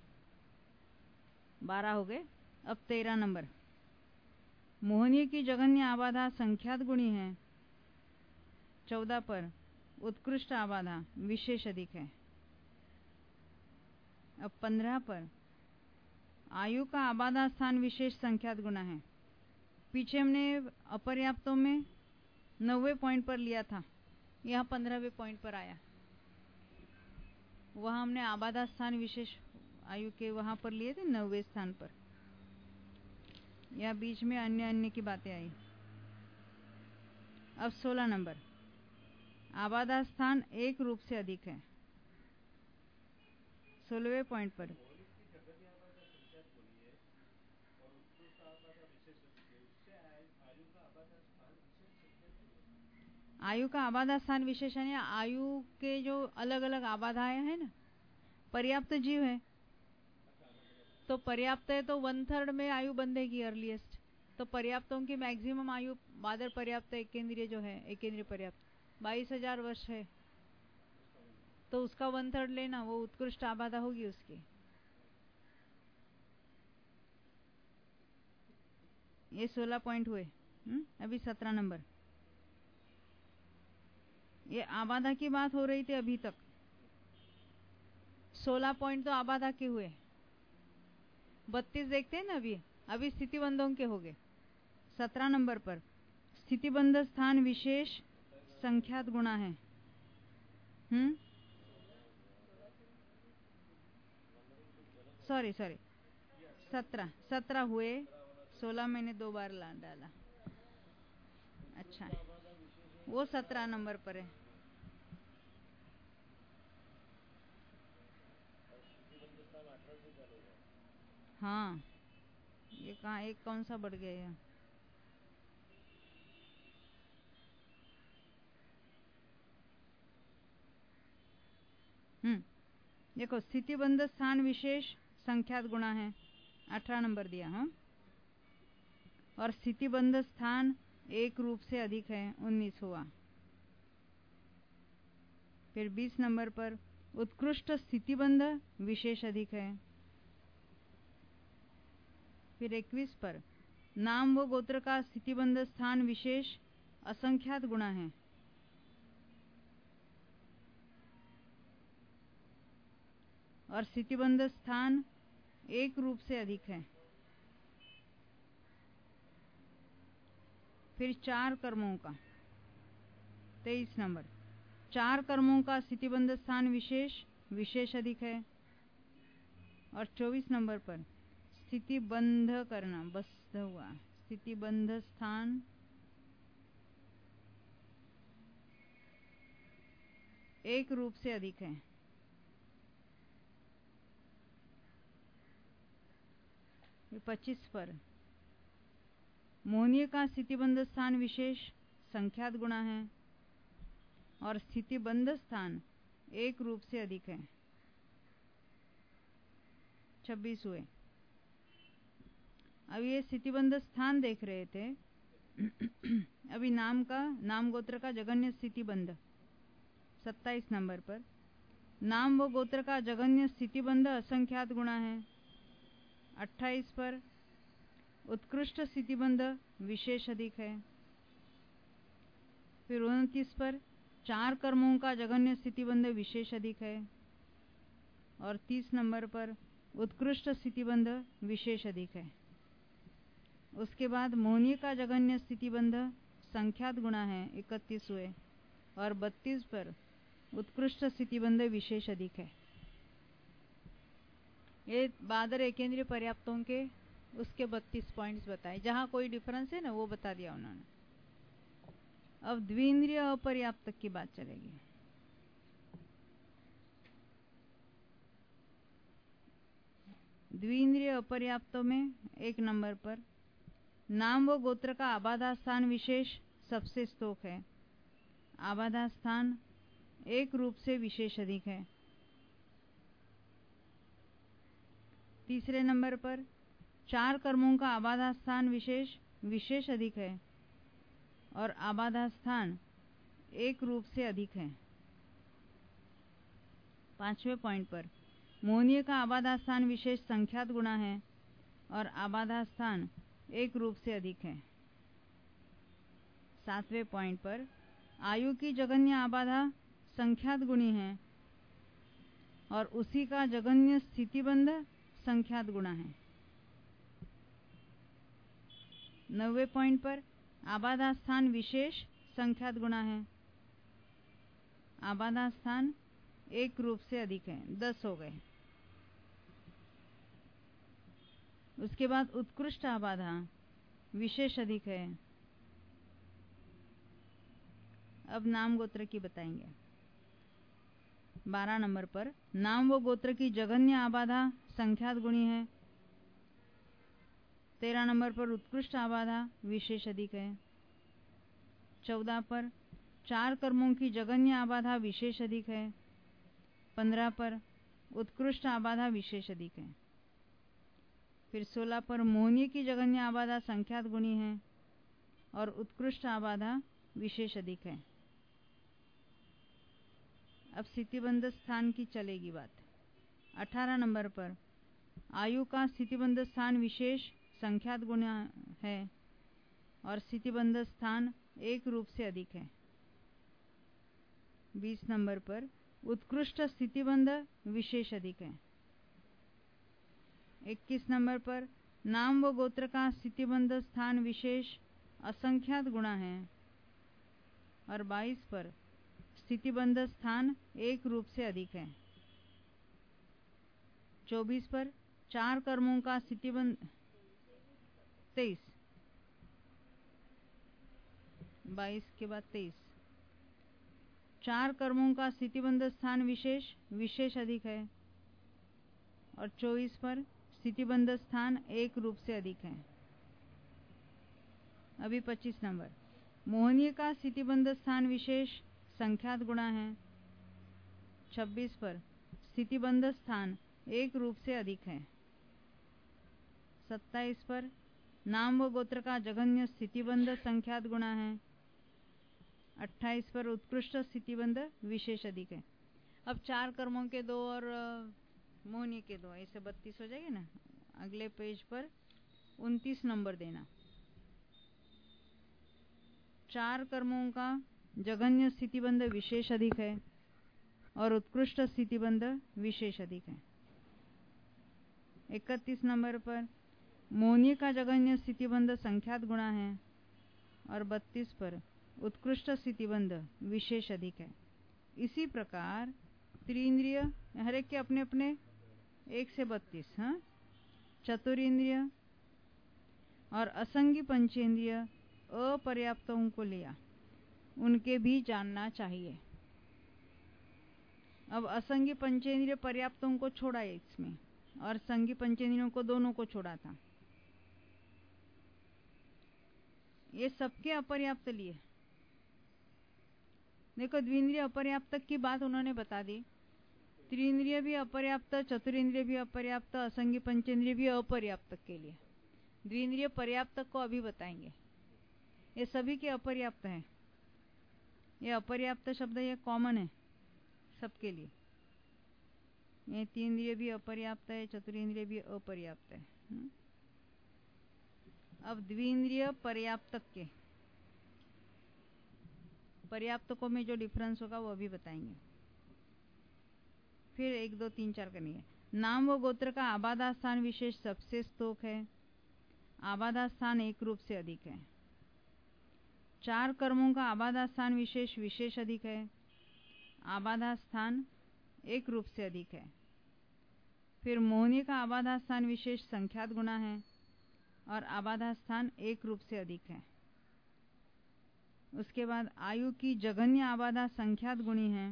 बारह हो गए। अब तेरह नंबर, मोहनीय की जगन्य आबादा संख्यात गुणी है। चौदह पर उत्कृष्ट आबादा विशेष अधिक है। अब पंद्रह पर आयु का आबादा स्थान विशेष संख्यात गुणा है। पीछे हमने अपर्याप्तों में नौवे पॉइंट पर लिया था, यहाँ पंद्रहवें पॉइंट पर आया। वहां हमने आबादा स्थान विशेष आयु के वहां पर लिए थे नौवे स्थान पर। या बीच में अन्य अन्य की बातें आई। अब सोलह नंबर, आबादा स्थान एक रूप से अधिक है। सोलहवें पॉइंट पर आयु का आबादा स्थान विशेष है। आयु के जो अलग अलग आबाधाएं हैं ना, पर्याप्त जीव है तो पर्याप्त है तो वन थर्ड में आयु बंधेगी अर्लीस्ट। तो पर्याप्तों की मैक्सिमम आयु बादर पर्याप्त एक केंद्रीय जो है एक केंद्रीय पर्याप्त बाईस हजार वर्ष है, तो उसका वन थर्ड लेना, वो उत्कृष्ट आबादा होगी उसकी। ये सोलह पॉइंट हुए। हुँ? अभी सत्रह नंबर, ये आबादा की बात हो रही थी अभी तक। सोलह पॉइंट तो आबादा के हुए, बत्तीस देखते हैं ना अभी अभी स्थितिबंधों के हो गए। सत्रह नंबर पर स्थितिबंध स्थान विशेष संख्यात गुणा है। हम्म सॉरी सॉरी सत्रह सत्रह हुए, सोलह मैंने दो बार ला डाला। अच्छा, वो सत्रह नंबर पर है। हाँ, ये कहाँ एक कौन सा बढ़ गया है? हम्म देखो, स्थितिबंध स्थान विशेष संख्यात गुणा है, अठारह नंबर दिया। हाँ, और स्थितिबंध स्थान एक रूप से अधिक है, उन्नीस हुआ। फिर बीस नंबर पर उत्कृष्ट स्थितिबंध विशेष अधिक है। फिर इक्कीस पर नाम व गोत्र का स्थितिबंध स्थान विशेष असंख्यात गुणा है। और स्थितिबंध स्थान एक रूप से अधिक है। फिर चार कर्मों का, तेईस नंबर, चार कर्मों का स्थितिबंध स्थान विशेष विशेष अधिक है। और चौबीस नंबर पर स्थितिबंध करना बस हुआ, स्थितिबंध स्थान एक रूप से अधिक है। पच्चीस पर मोहनीय का स्थितिबंध स्थान विशेष संख्यात गुणा है और स्थितिबंध स्थान एक रूप से अधिक है। छब्बीस हुए। अब ये स्थितिबंध स्थान देख रहे थे। अभी नाम का नाम गोत्र का जगन्य स्थितिबंध सत्ताईस नंबर पर नाम व गोत्र का जगन्य स्थितिबंध असंख्यात गुणा है। अट्ठाईस पर उत्कृष्ट स्थितिबंध विशेष अधिक है। फिर उनतीस पर चार कर्मों का जगन्य स्थितिबंध विशेष अधिक है। और तीस नंबर पर उत्कृष्ट स्थितिबंध विशेष अधिक है। उसके बाद मोहनीय का जगन्य स्थितिबंध संख्यात गुणा है, इकतीस हुए। और बत्तीस पर उत्कृष्ट स्थितिबंध विशेष अधिक है। ये बादर एकेंद्रीय पर्याप्तों के उसके बत्तीस पॉइंट्स बताए। जहां कोई डिफरेंस है ना वो बता दिया उन्होंने। अब द्विंद्रिय अपर्याप्त की बात चलेगी। द्विंद्रिय अपर्याप्तों में एक नंबर पर नाम व गोत्र का आबादा स्थान विशेष सबसे स्तोक है। आबादा स्थान एक रूप से विशेष अधिक है। तीसरे नंबर पर चार कर्मों का आबादा स्थान विशेष विशेष अधिक है और आबादा स्थान एक रूप से अधिक है। पांचवें पॉइंट पर मोहनीय का आबादा स्थान विशेष संख्यात गुणा है और आबादा स्थान एक रूप से अधिक है। सातवें पॉइंट पर आयु की जगन्य आबाधा संख्यात गुणी है और उसी का जगन्य स्थितिबंध संख्यात गुणा है। नौवें पॉइंट पर आबादा स्थान विशेष संख्यात गुणा है। आबादा स्थान एक रूप से अधिक है। दस हो गए। उसके बाद उत्कृष्ट आबाधा विशेष अधिक है। अब नाम गोत्र की बताएंगे। बारह नंबर पर नाम व गोत्र की जगन्य आबाधा संख्यात गुणी है। तेरह नंबर पर उत्कृष्ट आबाधा विशेष अधिक है। चौदह पर चार कर्मों की जगन्य आबाधा विशेष अधिक है। पंद्रह पर उत्कृष्ट आबाधा विशेष अधिक है। फिर सोलह पर मोहनीय की जगन्य आबाधा संख्यात गुणी है और उत्कृष्ट आबाधा विशेष अधिक है। अब स्थितिबंध स्थान की चलेगी बात। अठारह नंबर पर आयु का स्थितिबंध स्थान विशेष संख्यात गुण है और स्थितिबंध स्थान एक रूप से अधिक है। बीस नंबर पर उत्कृष्ट स्थितिबंध विशेष अधिक है। इक्कीस नंबर पर नाम व गोत्र का स्थितिबंध स्थान विशेष असंख्यात गुणा है और बाईस पर स्थितिबंध स्थान एक रूप से अधिक है। चौबीस पर चार कर्मों का स्थितिबंध तेईस बाईस के बाद तेईस चार कर्मों का स्थितिबंध स्थान विशेष विशेष अधिक है और चौबीस पर स्थितिबंध स्थान एक रूप से अधिक है। अभी पच्चीस नंबर मोहनीय का स्थितिबंध स्थान विशेष संख्यात गुणा है। छब्बीस पर स्थितिबंध स्थान एक रूप से अधिक है। सत्ताईस पर नाम व गोत्र का जघन्य स्थितिबंध संख्यात गुणा है। अट्ठाईस पर उत्कृष्ट स्थितिबंध विशेष अधिक है। अब चार कर्मों के दो और मोहनीय के दो, ऐसे बत्तीस हो जाएंगे ना। अगले पेज पर उनतीस नंबर देना। चार कर्मों का जघन्य स्थितिबंध विशेष अधिक है और उत्कृष्ट स्थितिबंध विशेष अधिक है। इकतीस नंबर पर मोहनीय का जघन्य स्थितिबंध संख्यात गुणा है और बत्तीस पर उत्कृष्ट स्थितिबंध विशेष अधिक है। इसी प्रकार त्रिइंद्रिय हर एक के अपने अपने एक से बत्तीस, हाँ, चतुरिंद्रिय और असंगी पंचेंद्रिय अपर्याप्तों को लिया, उनके भी जानना चाहिए। अब असंगी पंचेंद्रिय पर्याप्तों को छोड़ा है इसमें और संगी पंचेंद्रियों को दोनों को छोड़ा था। ये सबके अपर्याप्त लिए। देखो द्विंद्रिय अपर्याप्त की बात उन्होंने बता दी। त्रिइंद्रिय भी अपर्याप्त, चतुरिंद्रिय भी अपर्याप्त, असंगी पंचेंद्रिय भी अपर्याप्त के लिए। द्विइंद्रिय पर्याप्त को अभी बताएंगे। ये सभी के अपर्याप्त हैं। ये अपर्याप्त शब्द ये कॉमन है सबके लिए। ये तीन भी अपर्याप्त है, चतुरिंद्रिय भी अपर्याप्त है। अब द्विइंद्रिय पर्याप्त के पर्याप्तकों में जो डिफरेंस होगा वो अभी बताएंगे। फिर एक दो तीन चार करनी है। नाम व गोत्र का आबादा स्थान विशेष सबसे स्तोक है। आबादा स्थान एक रूप से अधिक है। चार कर्मों का आबादा स्थान विशेष विशेष अधिक है। आबादा स्थान एक रूप से अधिक है। फिर मोहनीय का आबादा स्थान विशेष संख्यात गुणा है और आबादा स्थान एक रूप से अधिक है। उसके बाद आयु की जघन्य आबादा संख्यात गुणी है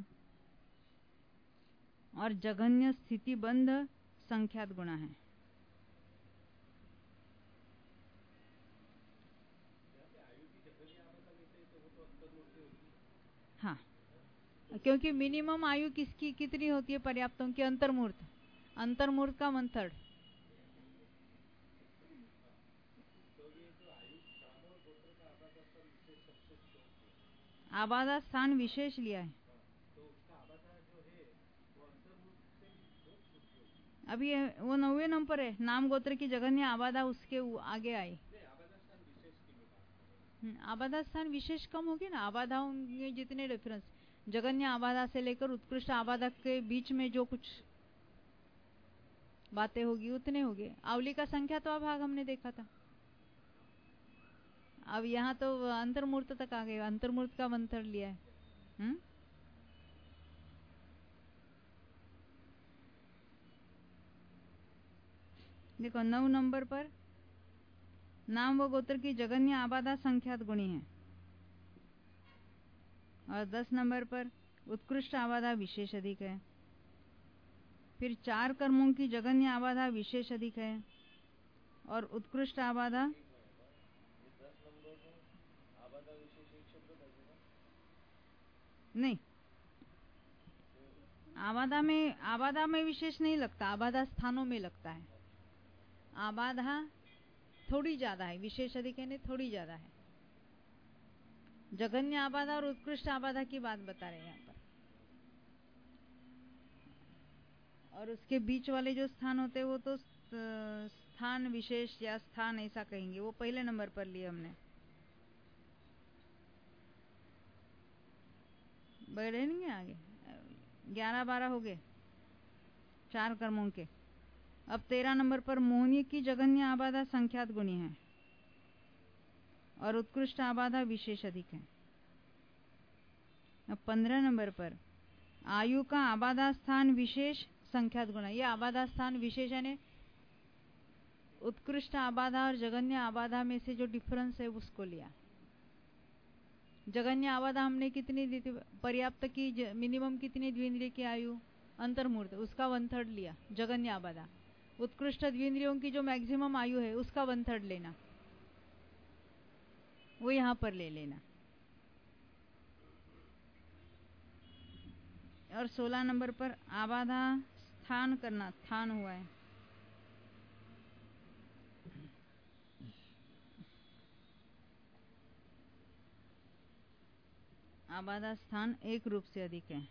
और जघन्य स्थितिबंध संख्यात गुणा है। हाँ, क्योंकि मिनिमम आयु किसकी कितनी होती है पर्याप्तों की? अंतर्मूर्त। अंतर्मूर्त का वन थर्ड। आबादा स्थान विशेष लिया है अभी, वो नौवे नंबर है। नाम गोत्र की जगन्य आबादा उसके आगे आई। आबादा स्थान विशेष कम होगी ना। आबादाओं में जितने रेफरेंस जगन्य आबादा से लेकर उत्कृष्ट आबादा के बीच में जो कुछ बातें होगी उतने होंगे। आवली का संख्या तो भाग हमने देखा था। अब यहाँ तो अंतर्मूर्त तक आ गए। अंतर्मूर्त का मंत्र लिया है। हम्म देखो, नौ नंबर पर नाम व गोत्र की जगन्य आबादा संख्यात गुणी है, और दस नंबर पर उत्कृष्ट आबादा विशेष अधिक है। फिर चार कर्मों की जगन्य आबादा विशेष अधिक है, और उत्कृष्ट आबादा नहीं। आबादा में आबादा में विशेष नहीं लगता, आबादा स्थानों में लगता है। आबादा थोड़ी ज्यादा है, विशेष अधिक है नहीं, थोड़ी ज्यादा है। जगन्य आबादा और उत्कृष्ट आबादा की बात बता रहे हैं यहाँ पर। और उसके बीच वाले जो स्थान होते हैं वो तो स्थान विशेष या स्थान ऐसा कहेंगे, वो पहले नंबर पर लिए हमने। बढ़े नहीं आगे, ग्यारह बारह हो गए चार कर्मों के। अब तेरह नंबर पर मोहनी की जगन्य आबादा संख्यात गुणी है, और उत्कृष्ट आबादा विशेष अधिक है। अब पंद्रह नंबर पर आयु का आबादा स्थान विशेष संख्यात गुण है। ये आबादा स्थान विशेष है, उत्कृष्ट आबादा और जगन्य आबादा में से जो डिफरेंस है उसको लिया। जगन्य आबादा हमने कितनी दी थी? पर्याप्त की मिनिमम कितनी द्विंद्रिय की आयु? अंतर्मूर्त, उसका वन थर्ड लिया जगन्य आबादा। उत्कृष्ट द्विंद्रियों की जो मैक्सिमम आयु है उसका वन थर्ड लेना, वो यहां पर ले लेना। और सोलह नंबर पर आबादा स्थान करना, स्थान हुआ है। आबादा स्थान एक रूप से अधिक है।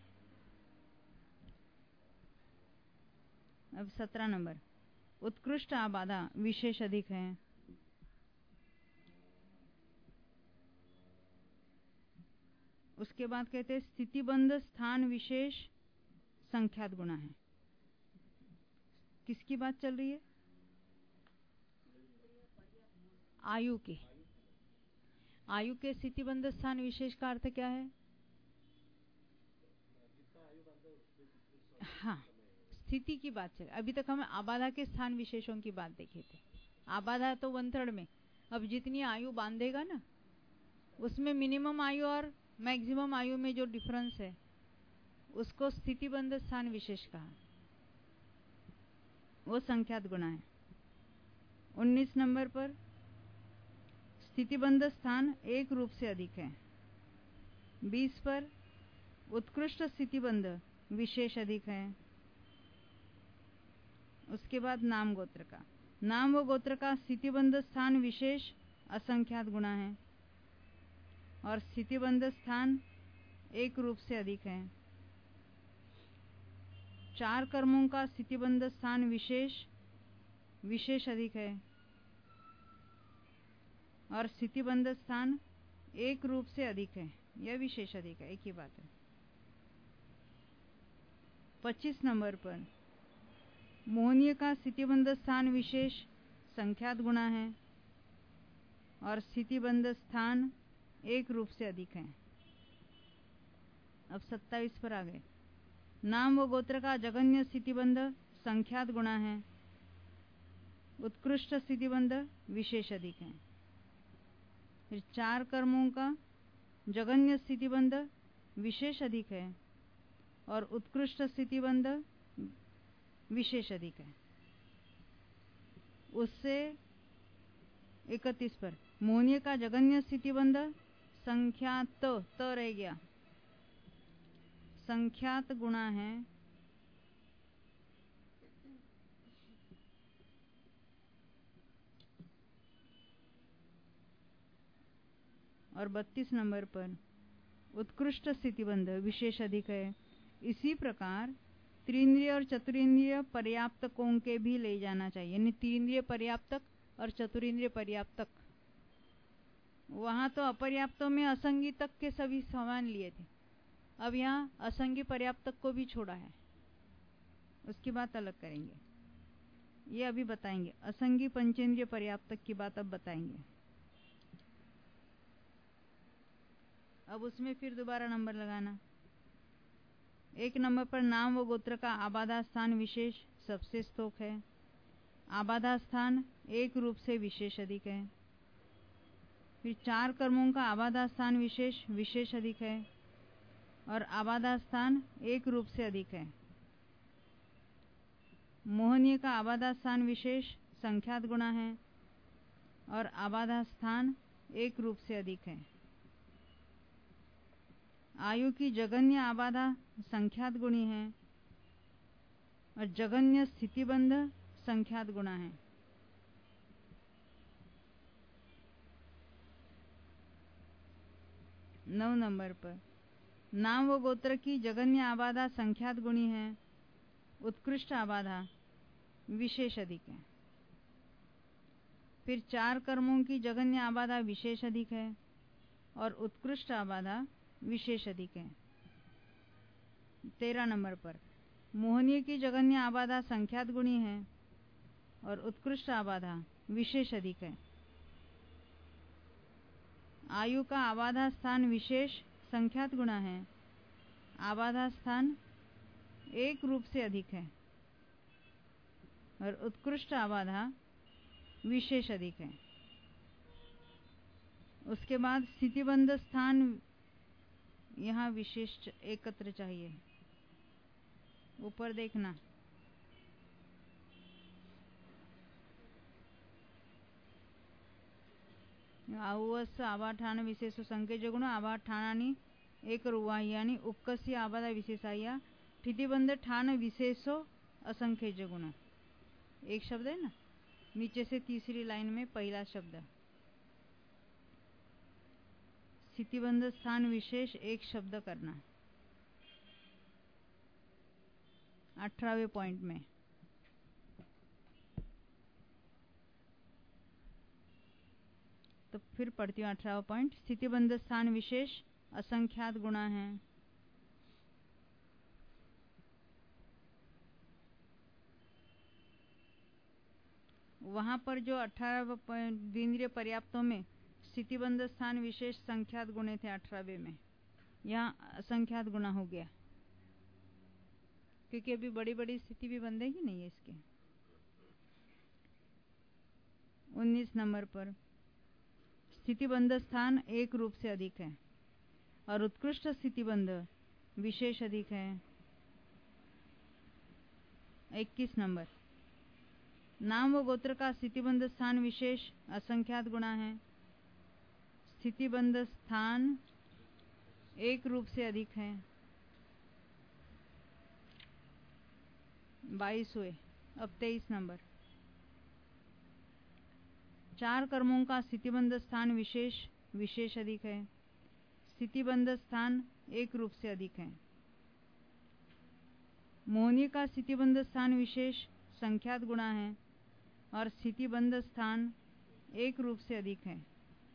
अब सत्रह नंबर उत्कृष्ट आबादा विशेष अधिक है। उसके बाद कहते हैं स्थितिबंध स्थान विशेष संख्यात गुणा है। किसकी बात चल रही है? आयु की। आयु के स्थितिबंध स्थान विशेष का अर्थ क्या है? हाँ, स्थिति की बात चल। अभी तक हम आबादा के स्थान विशेषों की बात देखे थे। आबादा तो वन थर्ड में, अब जितनी आयु बांधेगा ना उसमें मिनिमम आयु और मैक्सिमम आयु में जो डिफरेंस है उसको स्थितिबंध स्थान विशेष कहा, वो संख्यात गुणा है। उन्नीस नंबर पर स्थितिबंध स्थान एक रूप से अधिक है। बीस पर उत्कृष्ट स्थितिबंध विशेष अधिक है। उसके बाद नाम गोत्र का, नाम व गोत्र का स्थितिबंध स्थान विशेष असंख्यात गुणा है, और स्थितिबंध स्थान एक रूप से अधिक है। चार कर्मों का स्थितिबंध स्थान विशेष विशेष अधिक है, और स्थितिबंध स्थान एक रूप से अधिक है या विशेष अधिक है, एक ही बात है। पच्चीस नंबर पर मोहनीय का स्थितिबंध स्थान विशेष संख्यात गुणा है, और स्थितिबंध स्थान एक रूप से अधिक है। अब सत्ताईस पर आ गए। नाम व गोत्र का जगन्य स्थितिबंध संख्यात गुणा है, उत्कृष्ट स्थितिबंध विशेष अधिक है। फिर चार कर्मों का जगन्य स्थितिबंध विशेष अधिक है, और उत्कृष्ट स्थितिबंध विशेष अधिक है। उससे इकतीस पर मोहनीय का जगन्य स्थितिबंध संख्यात त रह गया, संख्यात गुणा है और बत्तीस नंबर पर उत्कृष्ट स्थितिबंध विशेष अधिक है। इसी प्रकार त्रिंद्रिय और चतुरिंद्रिय पर्याप्तकों के भी ले जाना चाहिए, यानी त्रिंद्रिय पर्याप्तक और चतुरिंद्रिय पर्याप्तक। वहां तो अपर्याप्तों में असंगी तक के सभी समान लिए थे, अब यहाँ असंगी पर्याप्तक को भी छोड़ा है, उसकी बात अलग करेंगे, ये अभी बताएंगे। असंगी पंचेंद्रिय पर्याप्तक की बात अब बताएंगे। अब उसमें फिर दोबारा नंबर लगाना। एक नंबर पर नाम व गोत्र का आबादा स्थान विशेष सबसे स्तोक है। आबादा स्थान एक रूप से विशेष अधिक है। फिर चार कर्मों का आबादा स्थान विशेष विशेष अधिक है और आबादा स्थान एक रूप से अधिक है। मोहनीय का आबादा स्थान विशेष संख्यात गुणा है और आबादा स्थान एक रूप से अधिक है। आयु की जगन्य आबादा संख्यात गुणी है और जगन्य स्थितिबंध संख्यात गुणा है। नौ नंबर पर नाम व गोत्र की जगन्य आबादा संख्यात गुणी है, उत्कृष्ट आबादा विशेष अधिक है। फिर चार कर्मों की जगन्य आबादा विशेष अधिक है और उत्कृष्ट आबादा विशेष अधिक है। तेरह नंबर पर मोहनीय की जगन्य आबादा संख्यात गुणी है और उत्कृष्ट आबादा विशेष अधिक है। आयु का आबादा स्थान विशेष संख्यात गुणा है, आबादा स्थान एक रूप से अधिक है और उत्कृष्ट आबादा विशेष अधिक है। उसके बाद स्थितिबंध स्थान यहाँ विशेष एकत्र चाहिए, ऊपर देखना। आउवस आवाठान विशेष संकेत गुण आवाठानानी एक रुवाह्यानी उपकसी आबादा विशेषाया ठितिबंध ठान विशेषो असंख्य गुण। एक शब्द है ना, नीचे से तीसरी लाइन में पहला शब्द स्थितिबंध स्थान विशेष एक शब्द करना अठारहवें पॉइंट में। तो फिर पढ़ती हूँ अठारहवां पॉइंट। स्थितिबंध स्थान विशेष असंख्यात गुणा है। वहां पर जो अठारह द्विंद्रिय पर्याप्तों में स्थितिबंध स्थान विशेष संख्यात गुणे थे अठारहवें में, यहाँ असंख्यात गुणा हो गया, क्योंकि अभी बड़ी बड़ी स्थिति भी बंधेगी नहीं है इसके। उन्नीस नंबर पर स्थितिबंध स्थान एक रूप से अधिक है और उत्कृष्ट स्थितिबंध विशेष अधिक है। इक्कीस नंबर नाम व गोत्र का स्थितिबंध स्थान विशेष असंख्यात गुणा है। स्थितिबंध स्थान एक रूप से अधिक है। बाईस हुए। अब तेईस नंबर चार कर्मों का स्थितिबंध स्थान विशेष विशेष अधिक है। स्थितिबंध स्थान एक रूप से अधिक है। मोहनी का स्थितिबंध स्थान विशेष संख्यात गुणा है और स्थितिबंध स्थान एक रूप से अधिक है।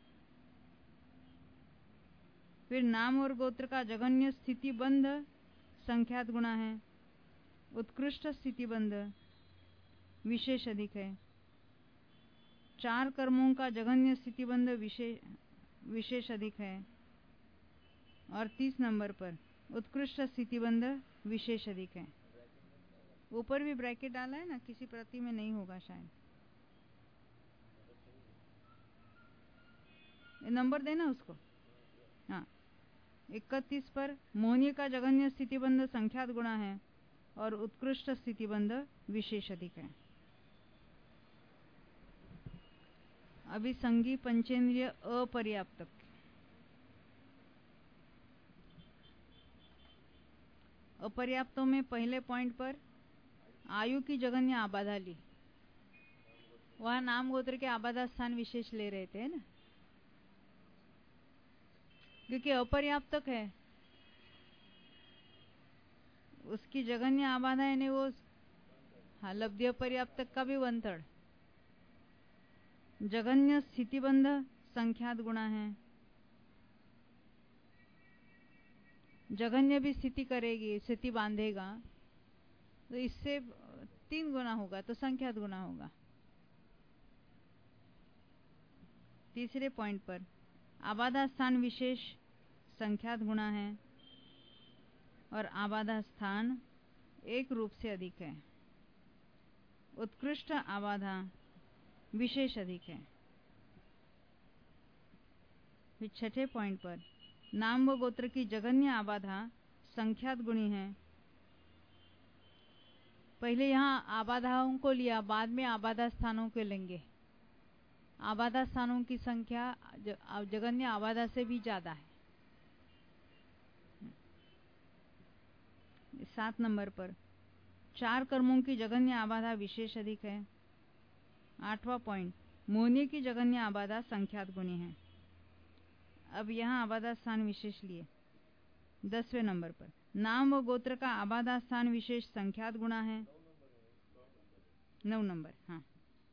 फिर नाम और गोत्र का जघन्य स्थितिबंध संख्यात गुणा है। उत्कृष्ट स्थितिबंध विशेष अधिक है। चार कर्मों का जघन्य स्थितिबंध विशेष विशेष अधिक है और तीस नंबर पर उत्कृष्ट स्थितिबंध विशेष अधिक है। ऊपर भी ब्रैकेट डाला है ना, किसी प्रति में नहीं होगा शायद, नंबर देना उसको। हाँ, इकतीस पर मोहनी का जघन्य स्थितिबंध संख्यात गुणा है और उत्कृष्ट स्थितिबंध विशेष अधिक है। अभी संगी पंचेंद्रिय अपर्याप्तक। अपर्याप्तों में पहले पॉइंट पर आयु की जगन्य आबाधा ली, वहां नाम गोत्र के आबादा स्थान विशेष ले रहे थे ना, क्योंकि अपर्याप्तक है, उसकी जगन्य आबाधा यानी वो हाँ लब्धि अपर्याप्तक का भी वन थर्ड। जगन्य स्थितिबंध संख्यात गुणा है, जगन्य भी स्थिति करेगी, स्थिति बांधेगा, तो इससे तीन गुना होगा तो संख्यात गुना होगा। तीसरे पॉइंट पर आबादा स्थान विशेष संख्यात गुणा है और आबादा स्थान एक रूप से अधिक है, उत्कृष्ट आबाधा विशेष अधिक है। फिर छठे पॉइंट पर नाम व गोत्र की जगन्य आबाधा संख्यात गुणी है। पहले यहाँ आबाधाओं को लिया, बाद में आबादा स्थानों को लेंगे। आबादा स्थानों की संख्या जगन्य आबादा से भी ज्यादा है। सात नंबर पर चार कर्मों की जगन्य आबाधा विशेष अधिक है। आठवां पॉइंट मोहनी की जगन्य आबाधा संख्यात गुणी है। अब यहाँ आबादा स्थान विशेष लिए। दसवें नंबर पर नाम व गोत्र का आबादा स्थान विशेष संख्यात गुणा है। नौ नंबर हाँ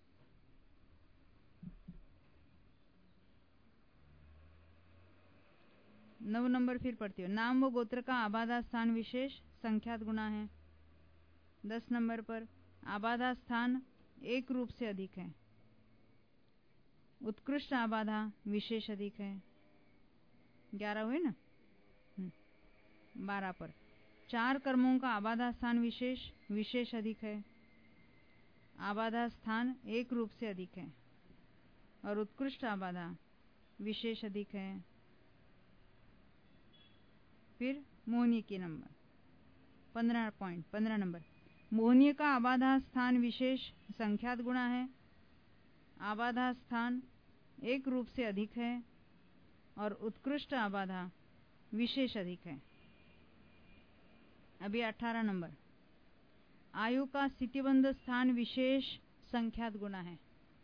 नौ नंबर फिर पढ़ती हो। नाम व गोत्र का आबादा स्थान विशेष संख्यात गुणा है। दस नंबर पर आबादा स्थान एक रूप से अधिक है, उत्कृष्ट आबाधा विशेष अधिक है। ग्यारह हुए ना। बारह पर चार कर्मों का आबादा स्थान विशेष विशेष अधिक है, आबादा स्थान एक रूप से अधिक है और उत्कृष्ट आबाधा विशेष अधिक है। फिर मोहनी के नंबर पंद्रह पॉइंट पंद्रह नंबर मोहनी का आबाधा स्थान विशेष संख्यात गुणा है, आबाधा स्थान एक रूप से अधिक है और उत्कृष्ट आबाधा विशेष अधिक है। अभी अठारह नंबर आयु का स्थितिबंध स्थान विशेष संख्यात गुणा है।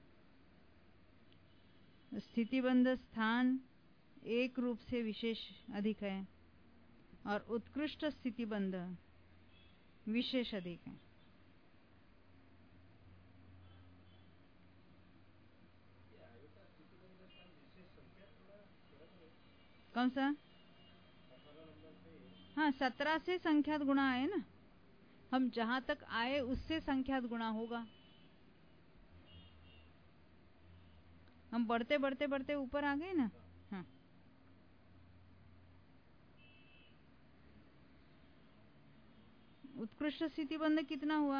स्थितिबंध स्थान एक रूप से विशेष अधिक है और उत्कृष्ट स्थितिबंध विशेष अधिक है। कौन सा? हाँ सत्रह से संख्यात गुणा है ना, हम जहां तक आए उससे संख्यात गुणा होगा। हम बढ़ते बढ़ते बढ़ते ऊपर आ गए ना। हाँ उत्कृष्ट स्थितिबंध कितना हुआ?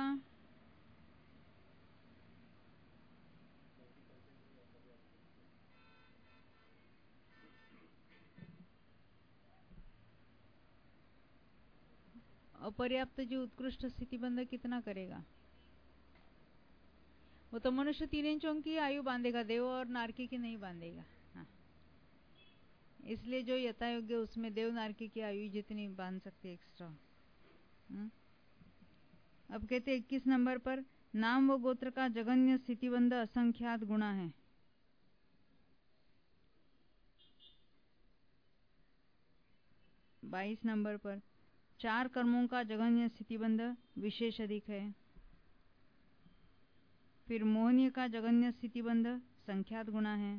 अपर्याप्त जो उत्कृष्ट स्थितिबंध कितना करेगा? वो तो मनुष्य तीन इंचों की आयु बांधेगा, देव और नारकी की नहीं बांधेगा। हाँ इसलिए जो यथा योग्य उसमें देव नारकी की आयु जितनी बांध सकती है एक्स्ट्रा। अब कहते इक्कीस नंबर पर नाम व गोत्र का जगन्य स्थितिबंध असंख्यात गुणा है। बाईस नंबर पर चार कर्मों का जगन्य स्थितिबंध विशेष अधिक है। फिर मोहनीय का जगन्य स्थितिबंध संख्यात गुणा है।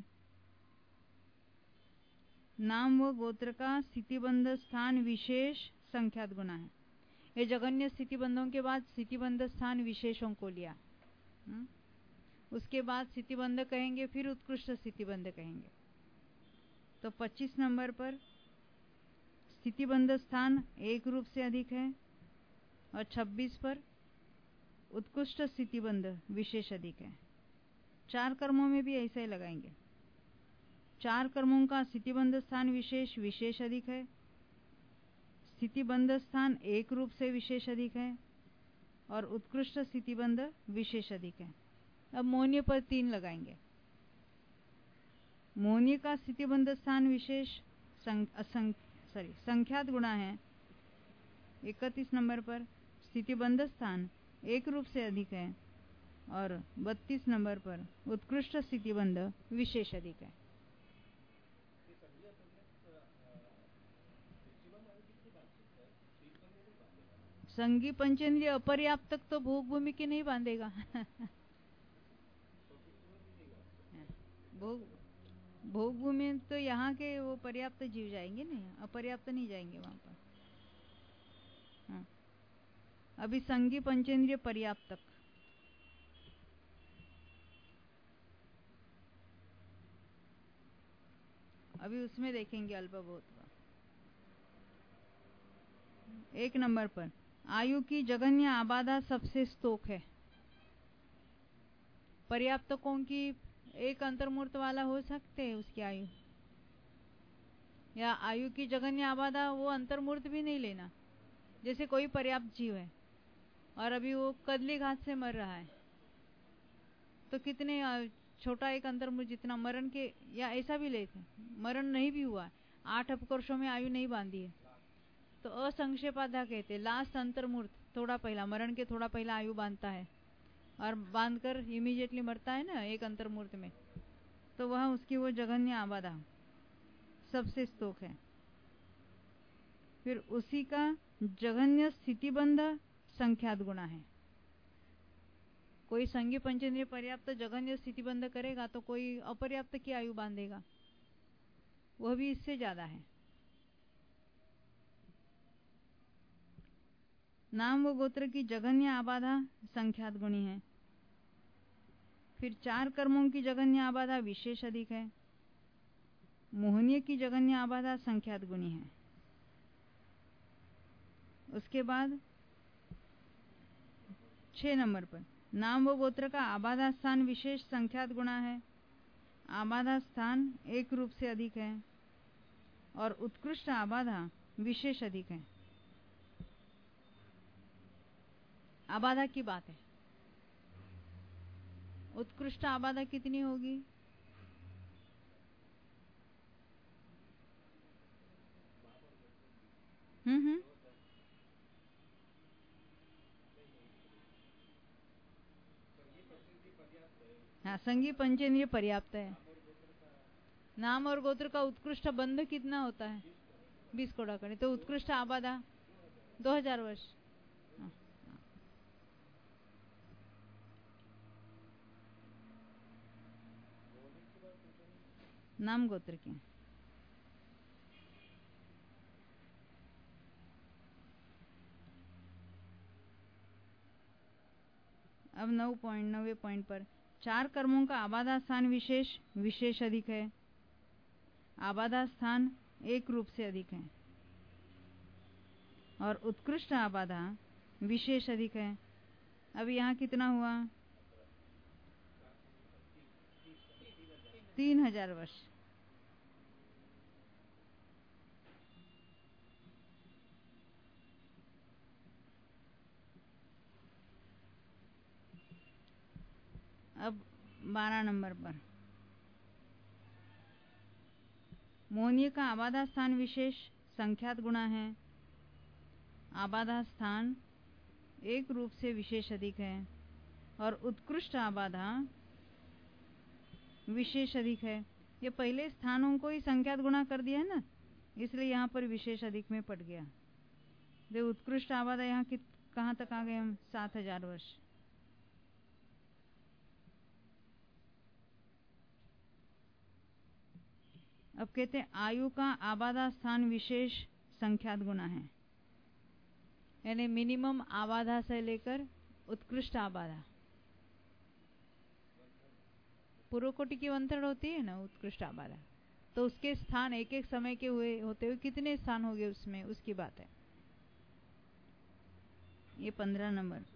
नाम व गोत्र का स्थितिबंध स्थान विशेष संख्यात गुणा है। ये जगन्य स्थितिबंधों के बाद स्थितिबंध स्थान विशेषों को लिया। हुँ? उसके बाद स्थितिबंध कहेंगे, फिर उत्कृष्ट स्थितिबंध कहेंगे। तो पच्चीस नंबर पर स्थितिबंध स्थान एक रूप से अधिक है और छब्बीस पर उत्कृष्ट स्थितिबंध विशेष अधिक है। चार कर्मों में भी ऐसा ही लगाएंगे। चार कर्मों का स्थितिबंध स्थान विशेष विशेष अधिक है, स्थितिबंध स्थान एक रूप से विशेष अधिक है और उत्कृष्ट स्थितिबंध विशेष अधिक है। अब मोहनीय पर तीन लगाएंगे। मोहनीय का स्थितिबंध स्थान विशेष संख्यात गुणा है, इकतीस नंबर पर स्थितिबंध स्थान एक रूप से अधिक है और बत्तीस नंबर पर उत्कृष्ट स्थितिबंध विशेष अधिक है। संगी पंचेंद्रिय अपर्याप्त तक तो भोग भूमि की नहीं बांधेगा। भोग भोग भूमि तो यहाँ के वो पर्याप्त जीव जाएंगे, नहीं अपर्याप्त नहीं जाएंगे वहां पर। हाँ। अभी संगी पंचेंद्रिय पर्याप्त तक। अभी उसमें देखेंगे अल्पबोध का। एक नंबर पर आयु की जघन्य आबादा सबसे स्तोक है। पर्याप्तकों की एक अंतर्मूर्त वाला हो सकते हैं उसकी आयु, या आयु की जघन्य आबादा वो अंतर्मूर्त भी नहीं लेना। जैसे कोई पर्याप्त जीव है और अभी वो कदली घात से मर रहा है, तो कितने छोटा एक अंतर्मूर्त जितना मरण के, या ऐसा भी लेते मरण नहीं भी हुआ, आठ अपकर्षों में आयु नहीं बांधी है, तो असंक्षेपाधा कहते लास्ट अंतर्मूर्त, थोड़ा पहला मरण के थोड़ा पहला आयु बांधता है और बांधकर इमीडिएटली मरता है ना एक अंतर्मूर्त में, तो वह उसकी वो जघन्य आबादा सबसे स्तोक है। फिर उसी का जघन्य स्थितिबंध संख्यात गुणा है। कोई संगी पंचेंद्रिय पर्याप्त जघन्य स्थितिबंध करेगा तो कोई अपर्याप्त की आयु बांधेगा, वह भी इससे ज्यादा है। नाम व गोत्र की जघन्य आबाधा संख्यात गुणी है। फिर चार कर्मों की जघन्य आबाधा विशेष अधिक है। मोहनीय की जघन्य आबाधा संख्यात गुणी है। उसके बाद छह नंबर पर नाम व गोत्र का आबाधा स्थान विशेष संख्यात गुणा है। आबाधा स्थान एक रूप से अधिक है और उत्कृष्ट आबाधा विशेष अधिक है। आबाधा की बात है, उत्कृष्ट आबाधा कितनी होगी? हम्म हम्म हाँ, संगी पंचेंद्रिय पर्याप्त है। नाम और गोत्र का उत्कृष्ट बंध कितना होता है? बीस कोड़ा कड़ी, तो उत्कृष्ट आबादा दो हजार वर्ष। हाँ, हाँ। नाम गोत्र की अब नौ पॉइंट नवे पॉइंट पर चार कर्मों का आबादा स्थान विशेष विशेष अधिक है। आबादा स्थान एक रूप से अधिक है और उत्कृष्ट आबादा विशेष अधिक है। अब यहाँ कितना हुआ? तीन हजार वर्ष। अब बारह नंबर पर मोहनीय का आबादा स्थान विशेष संख्यात गुणा है। आबादा स्थान एक रूप से विशेष अधिक है और उत्कृष्ट आबादा विशेष अधिक है। ये पहले स्थानों को ही संख्यात गुणा कर दिया है ना, इसलिए यहाँ पर विशेष अधिक में पड़ गया। दे उत्कृष्ट आबादा यहाँ कि कहाँ तक आ गए हम? सात हजार वर्ष। अब कहते हैं आयु का आबादा स्थान विशेष संख्यात गुणा है, यानी मिनिमम आबादा से लेकर उत्कृष्ट आबादा। पूर्व कोटि की वन थर्ड होती है ना उत्कृष्ट आबादा, तो उसके स्थान एक एक समय के हुए होते हुए कितने स्थान हो गए उसमें, उसकी बात है। ये पंद्रह नंबर।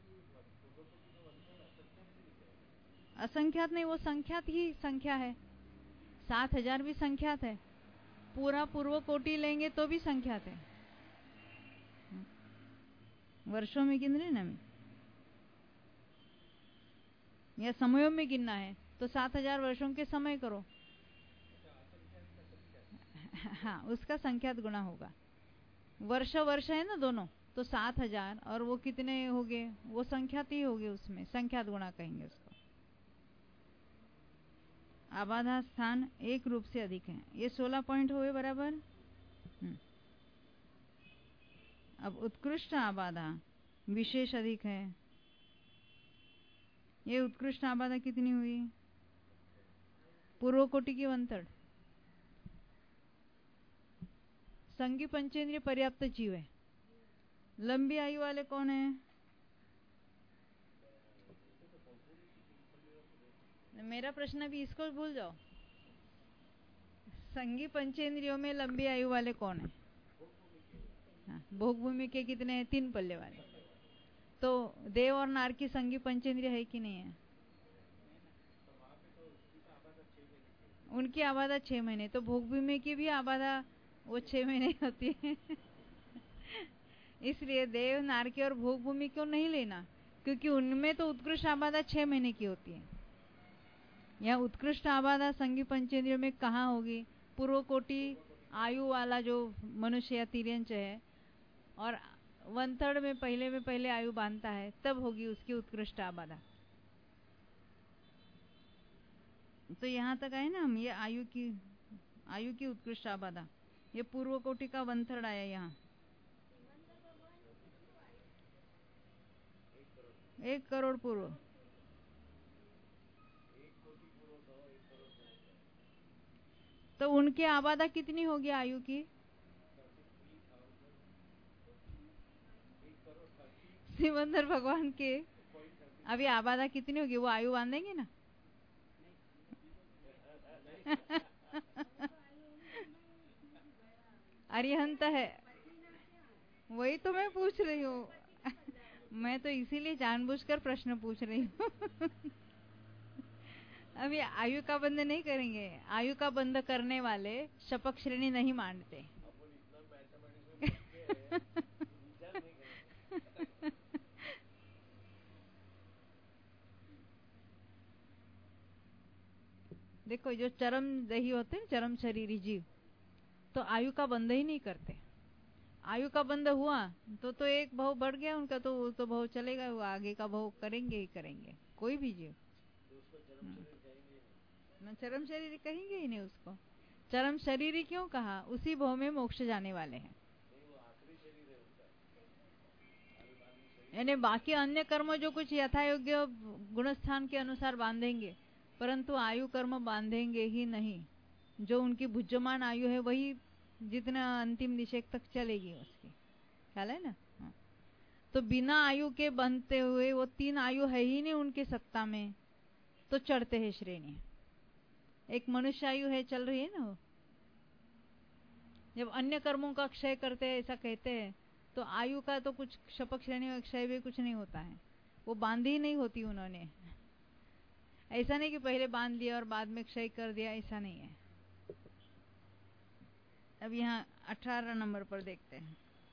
असंख्यात नहीं, वो संख्यात ही संख्या है। सात हजार भी संख्यात है, पूरा पूर्व कोटि लेंगे तो भी संख्यात है। वर्षों में गिन रहे ना, मैं या समयों में गिनना है तो सात हजार वर्षों के समय करो। हाँ, उसका संख्यात गुणा होगा। वर्ष वर्ष है ना दोनों, तो सात हजार और वो कितने हो गए, वो संख्यात ही हो गए, उसमें संख्यात गुणा कहेंगे उसको। आबाधा स्थान एक रूप से अधिक है, ये सोलह पॉइंट हुए बराबर। अब उत्कृष्ट आबाधा विशेष अधिक है, ये उत्कृष्ट आबाधा कितनी हुई, पूर्व कोटि की वन थर्ड। संगी पंचेंद्रिय पर्याप्त जीव है। लंबी आयु वाले कौन है, मेरा प्रश्न भी इसको भूल जाओ। संगी पंचेंद्रियों में लंबी आयु वाले कौन है, हाँ, भोग भूमि के कितने हैं, तीन पल्ले वाले। तो देव और नार की संगी पंचेंद्रिय है कि नहीं है, उनकी आबादा छह महीने, तो भोग भूमि की भी आबादा वो छह महीने होती है। इसलिए देव नार की और भोग भूमि क्यों नहीं लेना, क्योंकि उनमें तो उत्कृष्ट आबादा छह महीने की होती है। यह उत्कृष्ट आबादा संगी पंचेंद्रियों में कहाँ होगी, पूर्व कोटि आयु वाला जो मनुष्य या तिर्यंच है और वन थर्ड में पहले में पहले आयु बांधता है, तब होगी उसकी उत्कृष्ट आबादा। तो यहाँ तक आए ना हम, ये आयु की आयु की उत्कृष्ट आबादा, ये पूर्व कोटि का वन थर्ड आया यहाँ, एक करोड़ पूर्व। तो उनकी आबादा कितनी होगी आयु की, सिमंदर भगवान के अभी आबादा कितनी होगी, वो आयु बांधेंगे ना। अरिहंत है, वही तो मैं पूछ रही हूँ। मैं तो इसीलिए जानबूझकर प्रश्न पूछ रही हूँ। अभी आयु का बंध नहीं करेंगे, आयु का बंध करने वाले शपथ श्रेणी नहीं मानते। देखो जो चरम दही होते हैं, चरम शरीरी जीव, तो आयु का बंध ही नहीं करते। आयु का बंध हुआ तो तो एक भाव बढ़ गया उनका, तो वो तो भाव चलेगा, वो आगे का भाव करेंगे ही करेंगे, कोई भी जीव। न चरम शरीर कहेंगे ही नहीं उसको। चरम शरीर क्यों कहा, उसी भाव में मोक्ष जाने वाले हैं। यानी बाकी अन्य कर्म जो कुछ यथायोग्य गुणस्थान के अनुसार बांधेंगे, परंतु आयु कर्म बांधेंगे ही नहीं। जो उनकी भुज्यमान आयु है वही जितना अंतिम निषेक तक चलेगी उसकी, ख्याल है ना। हाँ। तो बिना आयु के बनते हुए वो तीन आयु है ही नहीं उनके सत्ता में, तो चढ़ते हैं श्रेणी। एक मनुष्य आयु है चल रही है ना, वो जब अन्य कर्मों का क्षय करते हैं ऐसा कहते हैं, तो आयु का तो कुछ शपथ श्रेणी में क्षय भी कुछ नहीं होता है, वो बांधी ही नहीं होती उन्होंने। ऐसा नहीं कि पहले बांध लिया और बाद में क्षय कर दिया, ऐसा नहीं है। अब यहाँ अठारह नंबर पर देखते हैं,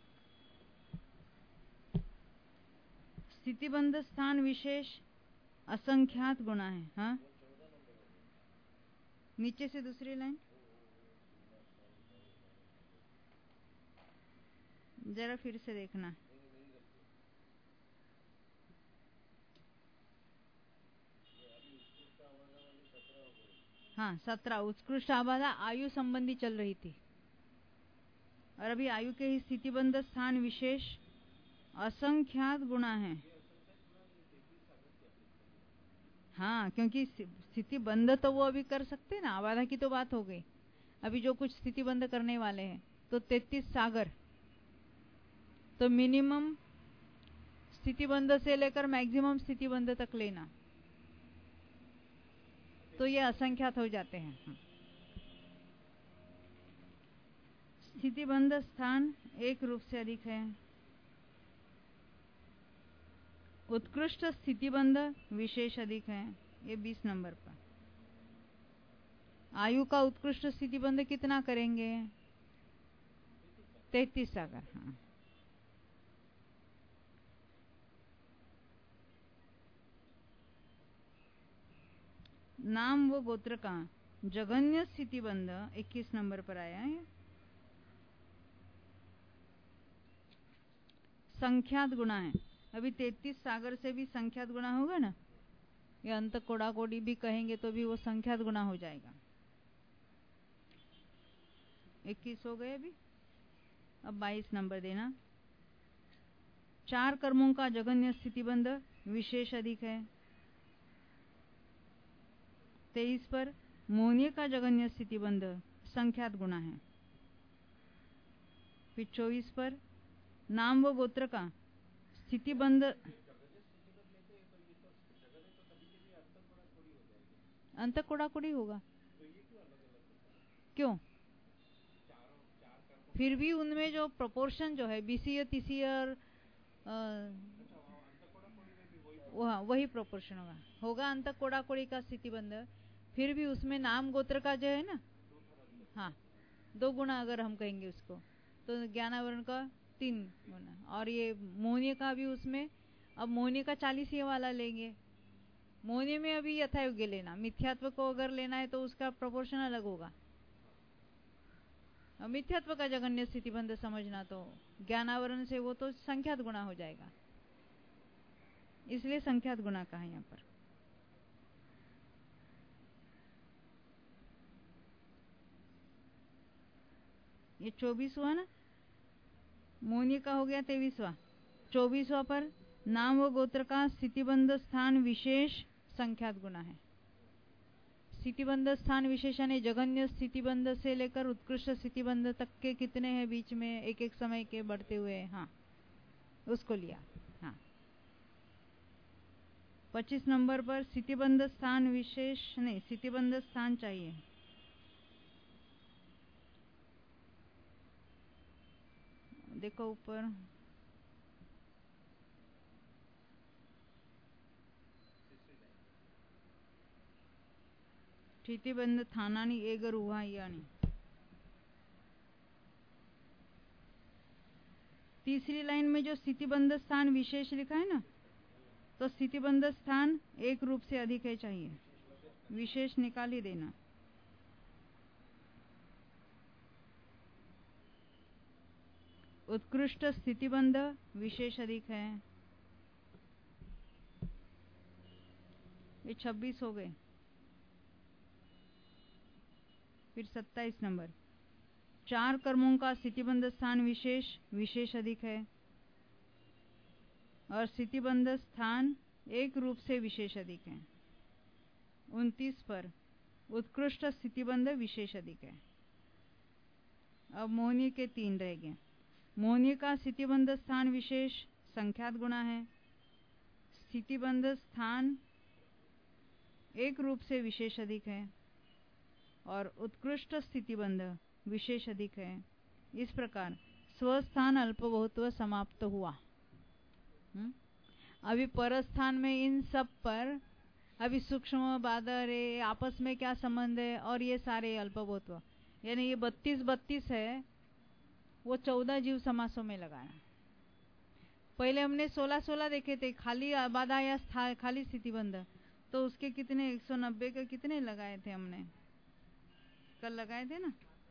स्थितिबंध स्थान विशेष असंख्यात गुणा है। हाँ, नीचे से दूसरी लाइन जरा फिर से देखना। हाँ, सत्रह उत्कृष्ट आबादा आयु संबंधी चल रही थी, और अभी आयु के ही स्थितिबंध स्थान विशेष असंख्यात गुणा है। हाँ, क्योंकि स्थिति बंध तो वो अभी कर सकते ना, आबादा की तो बात हो गई। अभी जो कुछ स्थिति बंध करने वाले हैं तो तैतीस सागर, तो मिनिमम स्थिति बंध से लेकर मैक्सिमम स्थिति बंध तक लेना, तो ये असंख्यात हो जाते हैं। स्थिति बंध स्थान एक रूप से अधिक है। उत्कृष्ट स्थितिबंध विशेष अधिक है, ये बीस नंबर पर। आयु का उत्कृष्ट स्थितिबंध कितना करेंगे, तैतीस सागर। हाँ, नाम व गोत्र का जघन्य स्थितिबंध इक्कीस नंबर पर आया है। संख्यात गुणा है। अभी तैतीस सागर से भी संख्यात गुणा होगा ना, या अंत कोड़ा कोड़ी भी कहेंगे तो भी वो संख्यात गुणा हो जाएगा। इक्कीस हो गए अभी, अब बाईस नंबर देना। चार कर्मों का जगन्य स्थितिबंध विशेष अधिक है। तेईस पर मोन्य का जगन्य स्थितिबंध संख्यात गुणा है। फिर चौबीस पर नाम व गोत्र का स्थितिबंध अंत कोड़ा कोड़ी होगा। क्यों? फिर भी उनमें जो प्रोपोर्शन जो है बीसीय तीसीय और वह वही प्रोपोर्शन होगा होगा अंत कोड़ा कोड़ी का स्थितिबंध। फिर भी उसमें नाम गोत्र का जो है ना, हाँ दो गुना अगर हम कहेंगे उसको, तो ज्ञानावरण का तीन गुना। और ये मोहनीय का भी उसमें, अब मोहनीय का चालीस वाला लेंगे। मोहनीय में अभी यथायोग्य लेना, मिथ्यात्व को अगर लेना है तो उसका प्रोपोर्शन अलग होगा। मिथ्यात्व का जगन्य स्थितिबंध समझना तो ज्ञानावरण से वो तो संख्यात गुणा हो जाएगा, इसलिए संख्यात गुणा कहा यहाँ पर। ये चौबीस हुआ ना, मोहनीय का हो गया तेईसवा। चौबीसवा पर नाम व गोत्र का स्थितिबंध स्थान विशेष संख्यात गुणा है। स्थितिबंध स्थान विशेष यानी जगन्य स्थितिबंध से लेकर उत्कृष्ट स्थितिबंध तक के कितने हैं बीच में एक एक समय के बढ़ते हुए, हाँ उसको लिया। हाँ पच्चीस नंबर पर स्थितिबंध स्थान विशेष नहीं, स्थितिबंध स्थान चाहिए। देखो ऊपर स्थितिबंध थानानी एगर हुआ यानी तीसरी लाइन में जो स्थितिबंध स्थान विशेष लिखा है ना, तो स्थितिबंध स्थान एक रूप से अधिक है चाहिए, विशेष निकाल ही देना। उत्कृष्ट स्थितिबंध विशेष अधिक है। ये छब्बीस हो गए। फिर सत्ताईस नंबर चार कर्मों का स्थितिबंध स्थान विशेष विशेष अधिक है, और स्थितिबंध स्थान एक रूप से विशेष अधिक है। उनतीस पर उत्कृष्ट स्थितिबंध विशेष अधिक है। अब मोहनीय के तीन रह गए। मोहनीय का स्थितिबंध स्थान विशेष संख्यात गुणा है। स्थितिबंध स्थान एक रूप से विशेष अधिक है, और उत्कृष्ट स्थितिबंध विशेष अधिक है। इस प्रकार स्वस्थान अल्प बहुत्व समाप्त हुआ। हुँ? अभी परस्थान में इन सब पर अभी सूक्ष्म बादर आपस में क्या संबंध है, और ये सारे अल्प बहुत्व यानी ये बत्तीस बत्तीस है, वो चौदह जीव समासों में लगाना। पहले हमने सोलह सोलह देखे थे खाली आबादा या खाली स्थितिबंध, तो उसके कितने एक सौ नब्बे के कितने लगाए थे हमने, कल लगाए थे ना।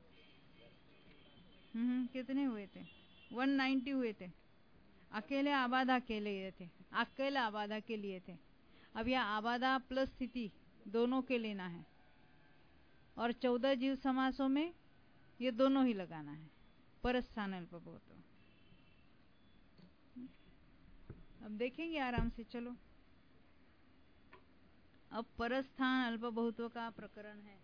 हम्म कितने हुए थे? एक सौ नब्बे हुए थे। अकेले आबादा के लिए थे, अकेले आबादा के लिए थे। अब यह आबादा प्लस स्थिति दोनों के लेना है, और चौदह जीव समासों में ये दोनों ही लगाना है। परस्थान अल्प बहुत्व अब देखेंगे आराम से। चलो अब परस्थान अल्प बहुत्व का प्रकरण है।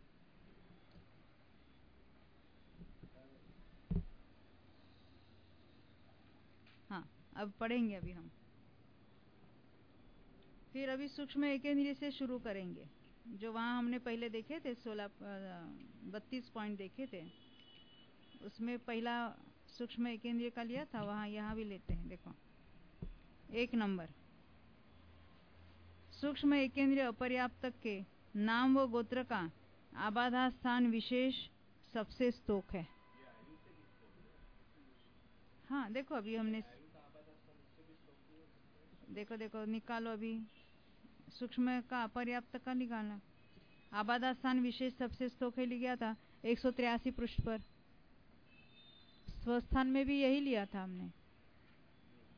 हाँ अब पढ़ेंगे अभी हम। फिर अभी सूक्ष्म एकेंद्रिय से शुरू करेंगे, जो वहाँ हमने पहले देखे थे सोलह बत्तीस पॉइंट देखे थे, उसमें पहला सूक्ष्म एकेंद्रिय का लिया था, वहाँ यहाँ भी लेते हैं। देखो एक नंबर सूक्ष्म एकेंद्रिय अपर्याप्तक के नाम व गोत्र का आबाधा स्थान विशेष सबसे स्तोक है। हाँ देखो अभी हमने देखो देखो निकालो, अभी सूक्ष्म का अपर्याप्त का निकालना। आबादा स्थान विशेष सबसे स्तोक है लिया था एक सौ तिरासी पृष्ठ पर। स्वस्थान में भी यही लिया था हमने।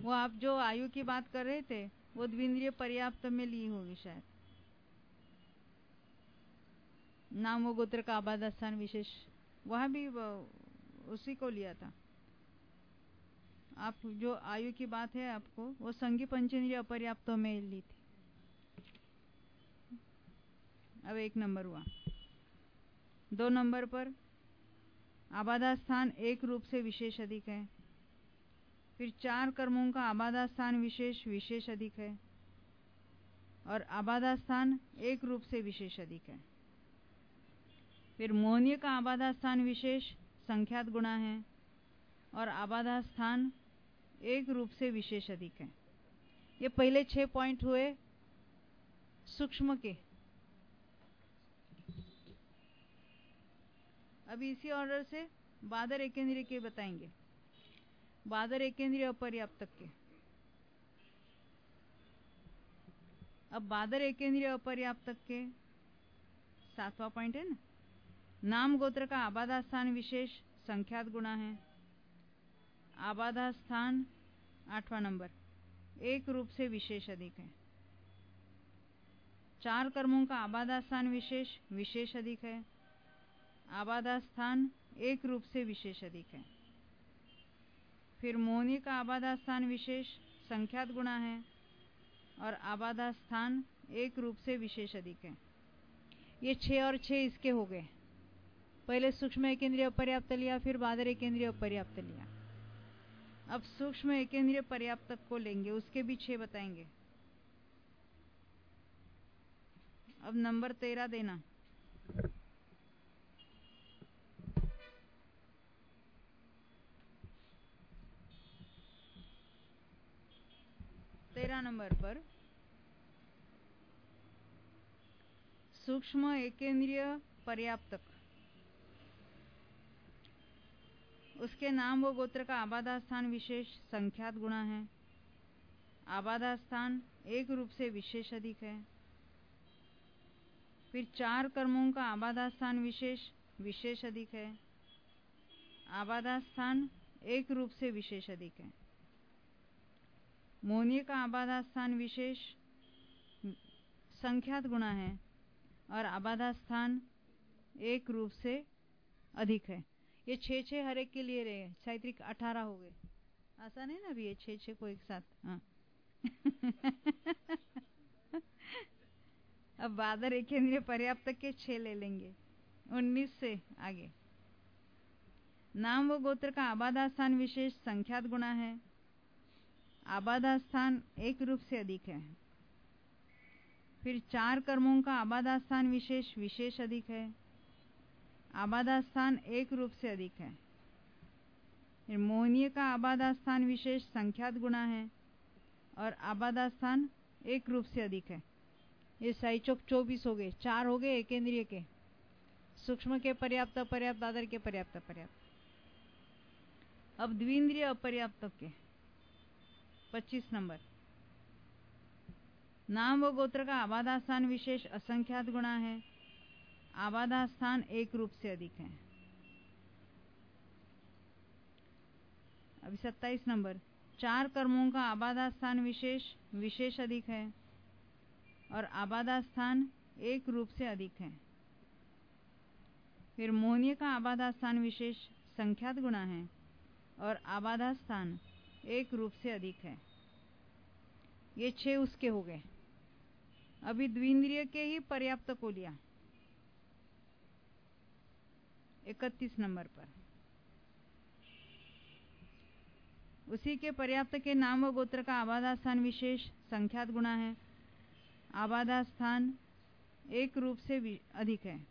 वो आप जो आयु की बात कर रहे थे वो द्विंद्रिय पर्याप्त में ली होगी शायद। नाम व गोत्र का आबाद स्थान विशेष, वहां भी उसी को लिया था। आप जो आयु की बात है आपको वो संगी पंचेंद्रिय अपर्याप्तों में ली थी। अब एक नंबर हुआ। दो नंबर पर आबादा स्थान एक रूप से विशेष अधिक है। फिर चार कर्मों का आबादा स्थान विशेष विशेष अधिक है और आबादा स्थान एक रूप से विशेष अधिक है। फिर मोहनीय का आबादा स्थान विशेष संख्यात गुणा है और आबादा स्थान एक रूप से विशेष अधिक है। ये पहले छह पॉइंट हुए सूक्ष्म के। अभी इसी ऑर्डर से बादर एकेंद्रिय के बताएंगे। बादर एकेंद्रिय अपर्याप्तक के। अब बादर एकेंद्रिय अपर्याप्तक के सातवां पॉइंट है ना, नाम गोत्र का आबादा स्थान विशेष संख्यात गुणा है। आबादा स्थान आठवां नंबर एक रूप से विशेष अधिक है। चार कर्मों का आबादा स्थान विशेष विशेष अधिक है। आबादा स्थान एक रूप से विशेष अधिक है। फिर मोहनी का आबादा स्थान विशेष संख्यात गुणा है और आबादा स्थान एक रूप से विशेष अधिक है। ये छह और छह इसके हो गए। पहले सूक्ष्म एकेंद्रिय अपर्याप्त लिया, फिर बादर एकेंद्रिय अपर्याप्त लिया। अब सूक्ष्म एकेंद्रिय पर्याप्तक को लेंगे, उसके भी छह बताएंगे। अब नंबर तेरह देना। तेरह नंबर पर सूक्ष्म एकेंद्रिय पर्याप्तक, उसके नाम व गोत्र का आबादा स्थान विशेष संख्यात गुणा है। आबादा स्थान एक रूप से विशेष अधिक है। फिर चार कर्मों का आबादा स्थान विशेष विशेष अधिक है। आबादा स्थान एक रूप से विशेष अधिक है। मोहनीय का आबादा स्थान विशेष संख्यात गुणा है और आबादा स्थान एक रूप से अधिक है। ये छह छह हर एक के लिए रहे, साहित्रिक अठारह हो गए। आसान है ना अभी ये छह छह को एक साथ। हाँ अब बादर एकेंद्रिय पर्याप्तक के छह ले लेंगे, उन्नीस से आगे। नाम व गोत्र का आबादा स्थान विशेष संख्यात गुणा है। आबादा स्थान एक रूप से अधिक है। फिर चार कर्मों का आबादा स्थान विशेष विशेष अधिक है। आबादा स्थान एक रूप से अधिक है। फिर मोहनीय का आबादा स्थान विशेष संख्यात गुणा है और आबादा स्थान एक रूप से अधिक है। ये साइचोक चौबीस हो गए। चार हो गए एकेंद्रिय के, सूक्ष्म के पर्याप्त पर्याप्त, बादर के पर्याप्त पर्याप्त। अब द्विंद्रिय अपर्याप्तक के पच्चीस नंबर, नाम व गोत्र का आबादा स्थान विशेष असंख्यात गुणा है। आबादा स्थान एक रूप से अधिक है। अभी सत्ताईस नंबर, चार कर्मों का आबादा स्थान विशेष विशेष अधिक है और आबादा स्थान एक रूप से अधिक है। फिर मोहनीय का आबादा स्थान विशेष संख्यात गुणा है और आबादा स्थान एक रूप से अधिक है। ये छह उसके हो गए। अभी द्विंद्रिय के ही पर्याप्त को लिया। इकतीस नंबर पर उसी के पर्याप्त के नाम व गोत्र का आबादा स्थान विशेष संख्यात गुणा है। आबादा स्थान एक रूप से अधिक है।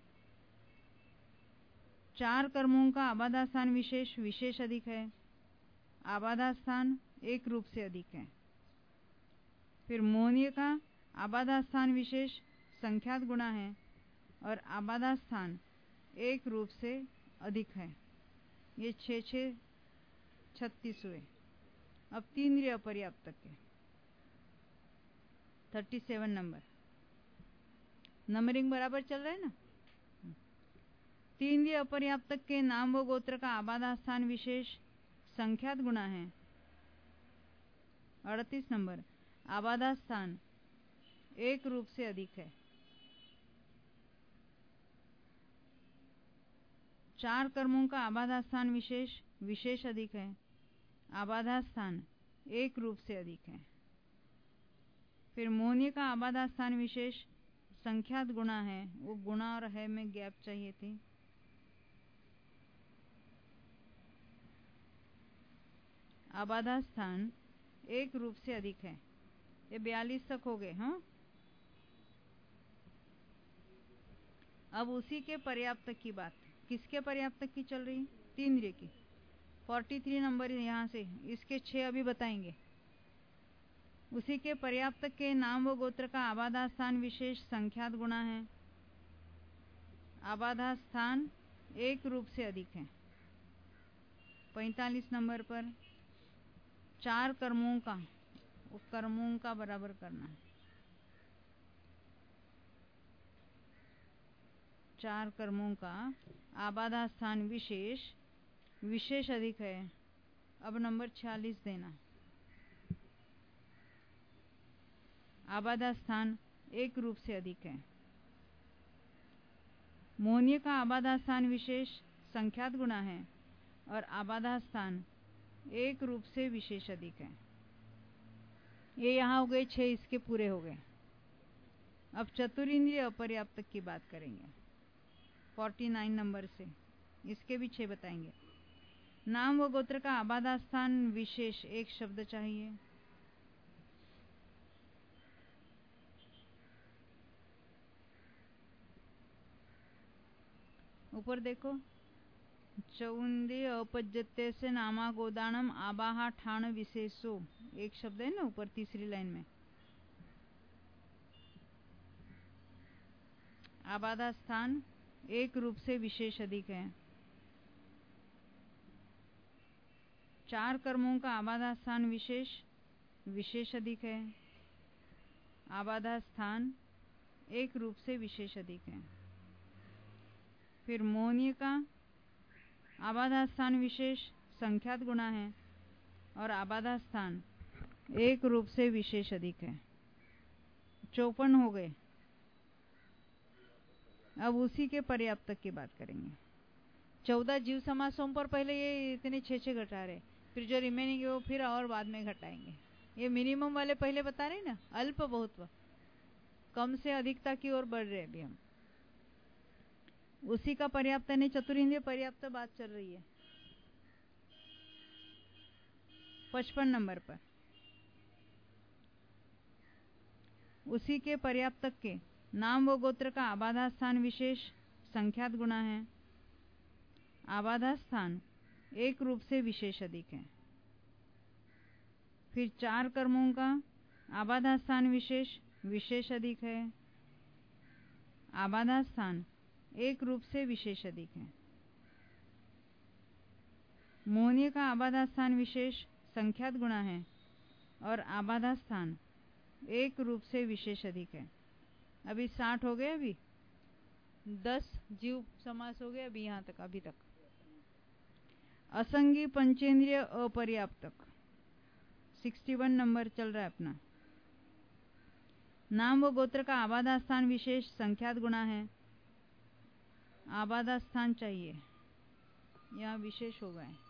चार कर्मों का आबादा स्थान विशेष विशेष अधिक है। आबादा स्थान एक रूप से अधिक है। फिर मोहनीय का आबादा स्थान विशेष संख्यात गुणा है और आबादा स्थान एक रूप से अधिक है। ये छः छः छत्तीस हुए। अब तीन्द्रिय अपर्याप्तक के थर्टी सेवन नंबर, नंबरिंग बराबर चल रहा है ना। तीन्द्रिय अपर्याप्तक के नाम व गोत्र का आबादा स्थान विशेष संख्यात गुणा है। अड़तीस नंबर, आबादा स्थान एक रूप से अधिक है। चार कर्मों का आबादा स्थान विशेष विशेष अधिक है। आबादा स्थान एक रूप से अधिक है। फिर मोहनीय का आबादा स्थान विशेष संख्यात गुणा है, वो गुणा और है में गैप चाहिए थी। आबादा स्थान एक रूप से अधिक है। ये बयालीस तक हो गए। हाँ, अब उसी के पर्याप्तक की बात, किसके पर्याप्तक की चल रही? तीन्द्रिय की। तैंतालीस नंबर यहाँ से, इसके छह अभी बताएंगे। उसी के पर्याप्तक के नाम व गोत्र का आबादा स्थान विशेष संख्यात गुणा है। आबादा स्थान एक रूप से अधिक है। पैंतालीस नंबर पर चार कर्मों का, कर्मों का बराबर करना है। चार कर्मों का आबादा स्थान विशेष विशेष अधिक है। अब नंबर छियालीस देना। आबादा स्थान एक रूप से अधिक है। मोहनीय का आबादा स्थान विशेष संख्यात गुणा है और आबादा स्थान एक रूप से विशेष अधिक है। ये यहाँ हो गए छह, इसके पूरे हो गए। अब चतुरिंद्रिय अपर्याप्तक की बात करेंगे उनचास नंबर से, इसके भी छह बताएंगे। नाम व गोत्र का आबादा स्थान विशेष एक शब्द चाहिए। ऊपर देखो, चौंदे अपज्यते से नामा गोदानम आबाहा ठाण विशेषो, एक शब्द है ना ऊपर तीसरी लाइन में। आबादा स्थान एक रूप से विशेष अधिक है। चार कर्मों का आबादा स्थान विशेष विशेष अधिक है। आबादा स्थान एक रूप से विशेष अधिक है। फिर मोहनीय का आबादा स्थान विशेष संख्यात गुणा है और आबादा स्थान एक रूप से विशेष अधिक है। चौपन हो गए। अब उसी के पर्याप्तक की बात करेंगे। चौदह जीव समासों पर पहले ये इतने छः छः घटा रहे, फिर जो रिमेनिंग है वो फिर और बाद में घटाएंगे। ये मिनिमम वाले पहले बता रहे ना, अल्प बहुत्व, कम से अधिकता की ओर बढ़ रहे अभी हम। उसी का पर्याप्त नहीं, चतुरिंद्रिय पर्याप्त बात चल रही है। पचपन नंबर पर उसी के पर्याप्तक के नाम व गोत्र का आबादा स्थान विशेष संख्यात गुणा है। आबादा स्थान एक रूप से विशेष अधिक है। फिर चार कर्मों का आबादा स्थान विशेष विशेष अधिक है। आबादा स्थान एक रूप से विशेष अधिक है। मोहनीय का आबादा स्थान विशेष संख्यात गुणा है और आबादा स्थान एक रूप से विशेष अधिक है। अभी साठ हो गए, अभी दस जीव समास हो गए अभी यहाँ तक, अभी तक। असंगी पंचेंद्रिय अपर्याप्तक इकसठ नंबर चल रहा है अपना। नाम व गोत्र का आबादा स्थान विशेष संख्यात गुणा है। आबादा स्थान चाहिए, यहाँ विशेष हो गए।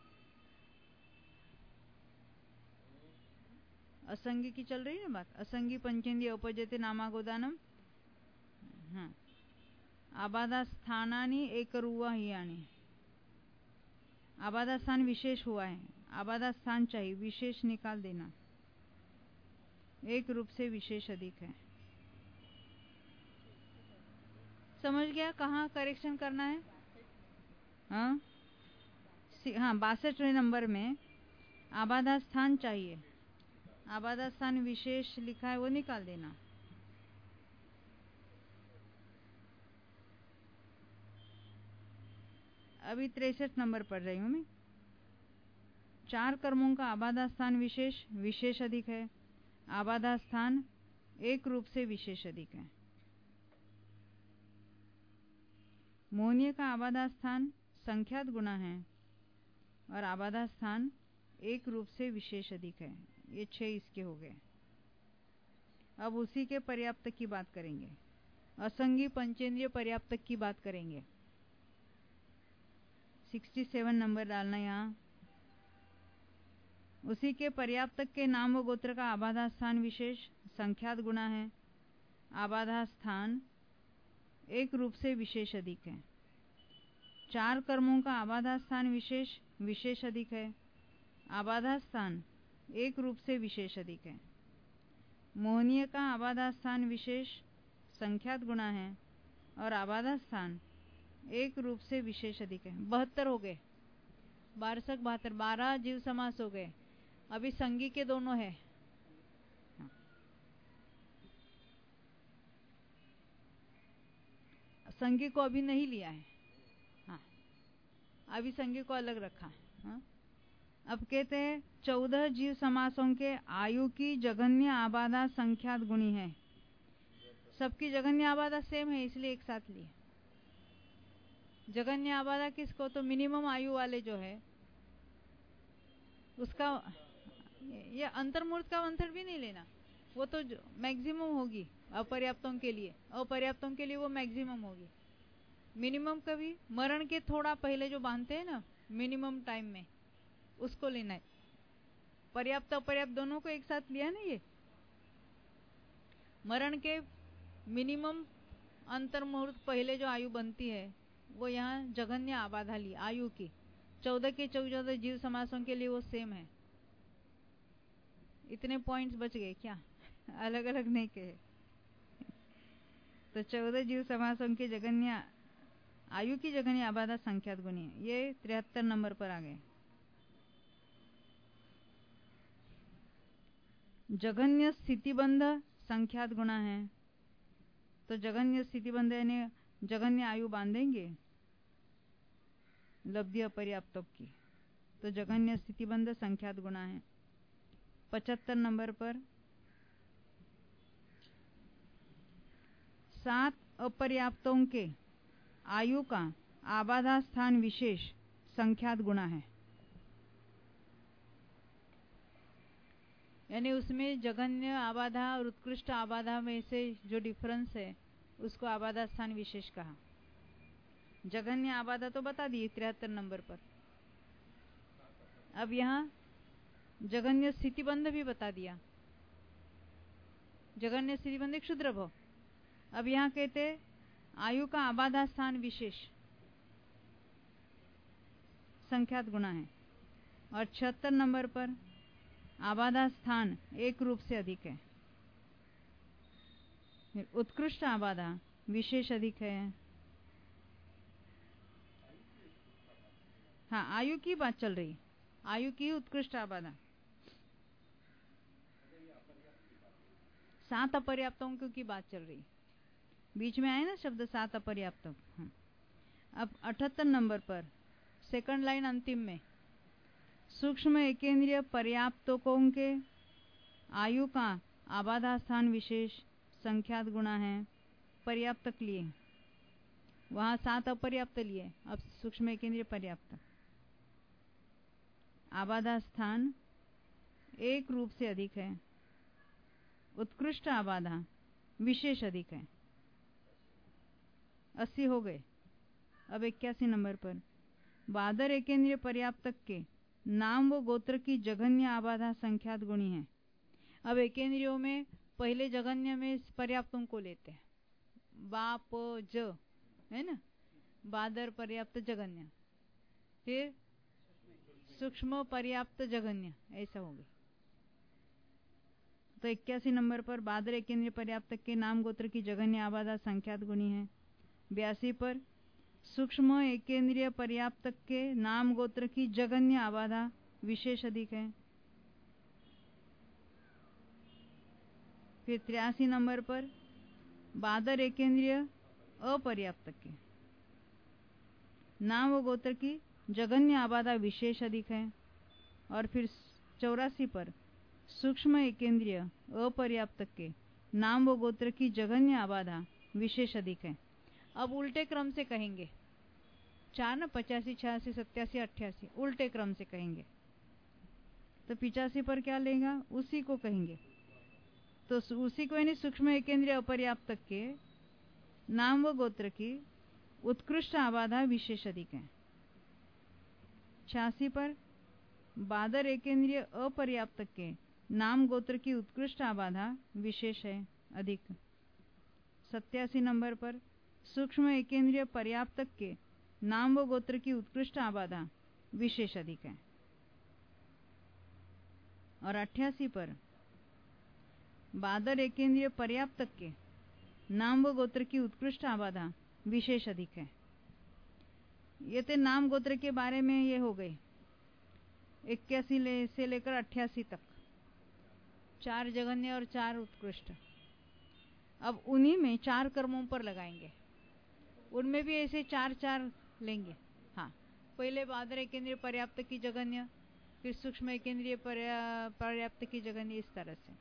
असंगी की चल रही है ना बात, असंगी पंचेंद्रिय उपजते नामा गोदानम। हाँ, आबादा स्थानानी एकरुवा ही आनी, आबादा स्थान विशेष हुआ है। आबादा स्थान चाहिए, विशेष निकाल देना। एक रूप से विशेष अधिक है। समझ गया कहाँ करेक्शन करना है? हाँ हाँ, बासठ नंबर में आबादा स्थान चाहिए, आबादा स्थान विशेष लिखा है, वो निकाल देना। अभी तिरसठ नंबर पढ़ रही हूँ मैं। चार कर्मों का आबादा स्थान विशेष विशेष अधिक है। आबादा स्थान एक रूप से विशेष अधिक है। मोहनीय का आबादा स्थान संख्यात गुणा है और आबादा स्थान एक रूप से विशेष अधिक है। ये छह इसके हो गए। अब उसी के पर्याप्तक की बात करेंगे। असंगी पंचेंद्रिय पर्याप्तक की बात करेंगे। सड़सठ नंबर डालना यहाँ। उसी के पर्याप्तक के नाम व गोत्र का आबाधा स्थान विशेष संख्यात गुणा है। आबाधा स्थान एक रूप से विशेष अधिक है। चार कर्मों का आबाधा स्थान विशेष विशेष अधिक है। आबाधा स्थान एक रूप से विशेष अधिक है। मोहनीय का आबाधा स्थान विशेष संख्यात गुणा है और आबाधा स्थान एक रूप से विशेष अधिक है। बहत्तर हो गए। बारसक बहत्तर बारह जीव समास हो गए। अभी संगी के दोनों है। हाँ। संगी को अभी नहीं लिया है। हाँ, अभी संगी को अलग रखा। हाँ? अब कहते हैं चौदह जीव समासों के आयु की जघन्य आबाधा संख्यात गुणी है। सबकी जघन्य आबाधा सेम है, इसलिए एक साथ लिए। जघन्य आबाधा किसको? तो मिनिमम आयु वाले जो है उसका, ये अंतर्मूर्त का अंतर भी नहीं लेना, वो तो मैक्सिमम होगी अपर्याप्तों के लिए। अपर्याप्तों के लिए वो मैक्सिमम होगी। मिनिमम कभी मरण के थोड़ा पहले जो बांधते हैं ना मिनिमम टाइम में, उसको लेना है। पर्याप्त अपर्याप्त दोनों को एक साथ लिया ना। ये मरण के मिनिमम अंतर्मुहूर्त पहले जो आयु बनती है वो यहाँ जघन्य आबाधा ली आयु की। चौदह के चौदह जीव समासों के लिए वो सेम है। इतने पॉइंट्स बच गए क्या? अलग अलग नहीं कहे। तो चौदह जीव समासों के जघन्य आयु की जघन्य आबाधा संख्यात गुणी है। ये तिहत्तर नंबर पर आ गए। जघन्य स्थितिबंध संख्यात गुणा है। तो जघन्य स्थितिबंध यानी जघन्य आयु बांधेंगे लब्धि अपर्याप्तों की, तो जघन्य स्थितिबंध संख्यात गुणा है। पचहत्तर नंबर पर सात अपर्याप्तों के आयु का आबाधा स्थान विशेष संख्यात गुणा है। यानी उसमें जघन्य आबाधा और उत्कृष्ट आबाधा में से जो डिफरेंस है उसको आबाधा स्थान विशेष कहा। जघन्य आबाधा तो बता दी तिहत्तर नंबर पर। अब यहाँ जघन्य स्थितिबंध भी बता दिया। जघन्य स्थितिबंध एक क्षुद्र भव। अब यहाँ कहते आयु का आबाधा स्थान विशेष संख्यात गुणा है। और छिहत्तर नंबर पर आबाधा स्थान एक रूप से अधिक है। उत्कृष्ट आबाधा विशेष अधिक है। हाँ, आयु की बात चल रही। आयु की उत्कृष्ट आबाधा। सात अपर्याप्तों की बात चल रही। बीच में आए ना शब्द सात अपर्याप्तों। हाँ। अब अठहत्तर नंबर पर सेकंड लाइन अंतिम में सूक्ष्म एकेंद्रिय पर्याप्तकों के आयु का आबाधा स्थान विशेष संख्यात गुणा है। पर्याप्तक लिए, वहां सात अपर्याप्त लिए, अब सूक्ष्म एकेंद्रिय पर्याप्त। आबाधा स्थान एक रूप से अधिक है। उत्कृष्ट आबाधा विशेष अधिक है। अस्सी हो गए। अब इक्यासी नंबर पर बादर एकेंद्रिय पर्याप्तक के नाम व गोत्र की जघन्य आबाधा संख्यात गुणी है। अब एकेंद्रियों में पहले जघन्य में पर्याप्तों को लेते हैं। बाप ज है ना, बादर पर्याप्त जघन्य, फिर सूक्ष्म पर्याप्त जघन्य, ऐसा हो गया। तो इक्यासी नंबर पर बादर एकेंद्रिय पर्याप्तक के नाम गोत्र की जघन्य आबाधा संख्यात गुणी है। बयासी पर सूक्ष्म एकेंद्रिय पर्याप्तक के नाम गोत्र की जघन्य आबाधा विशेष अधिक है। फिर तिरासी नंबर पर बादर एकेंद्रिय अपर्याप्तक के नाम व गोत्र की जघन्य आबाधा विशेष अधिक है। और फिर चौरासी पर सूक्ष्म एकेंद्रिय अपर्याप्तक के नाम व गोत्र की जघन्य आबाधा विशेष अधिक है। अब उल्टे क्रम से कहेंगे। चार ना, पचासी, छियासी, सत्यासी, अट्ठासी, उल्टे क्रम से कहेंगे। तो पिचासी पर क्या लेगा, उसी को कहेंगे। तो उसी को यानी सूक्ष्म एकेंद्रिय अपर्याप्तक के नाम व गोत्र की उत्कृष्ट आबाधा विशेष अधिक है। छियासी पर बादर एकेंद्रिय अपर्याप्तक के नाम गोत्र की उत्कृष्ट आबाधा विशेष है अधिक। सत्यासी नंबर पर सूक्ष्म एकेंद्रिय पर्याप्तक के नाम व गोत्र की उत्कृष्ट आबाधा विशेष अधिक है। और अट्ठासी पर बादर एकेंद्रिय पर्याप्तक के नाम व गोत्र की उत्कृष्ट आबाधा विशेष अधिक है। ये तो नाम गोत्र के बारे में ये हो गए इक्यासी ले, से लेकर अट्ठासी तक, चार जघन्य और चार उत्कृष्ट। अब उन्हीं में चार कर्मों पर लगाएंगे, उनमें भी ऐसे चार चार लेंगे। हाँ, पहले बादर एकेंद्रिय पर्याप्त की जघन्य, फिर सूक्ष्म एकेंद्रिय पर्याप्त की जघन्य, इस तरह से।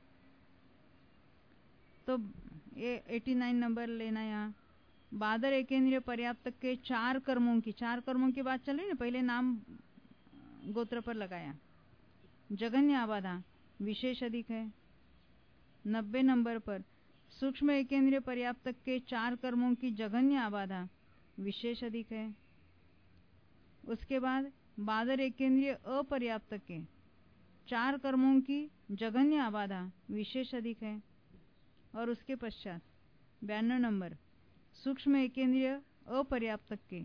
तो ये नवासी नंबर लेना। यहाँ बादर एकेंद्रिय पर्याप्त के चार कर्मों की, चार कर्मों की बात चल रही ना, पहले नाम गोत्र पर लगाया। जघन्य आबाधा विशेष अधिक है। नब्बे नंबर पर सूक्ष्म एकेंद्रिय पर्याप्तक के चार कर्मों की जघन्य आबाधा विशेष अधिक है। उसके बाद बादर एकेंद्रिय अपर्याप्तक के चार कर्मों की जघन्य आबाधा विशेष अधिक है। और उसके पश्चात बयानवे नंबर सूक्ष्म एकेंद्रिय अपर्याप्तक के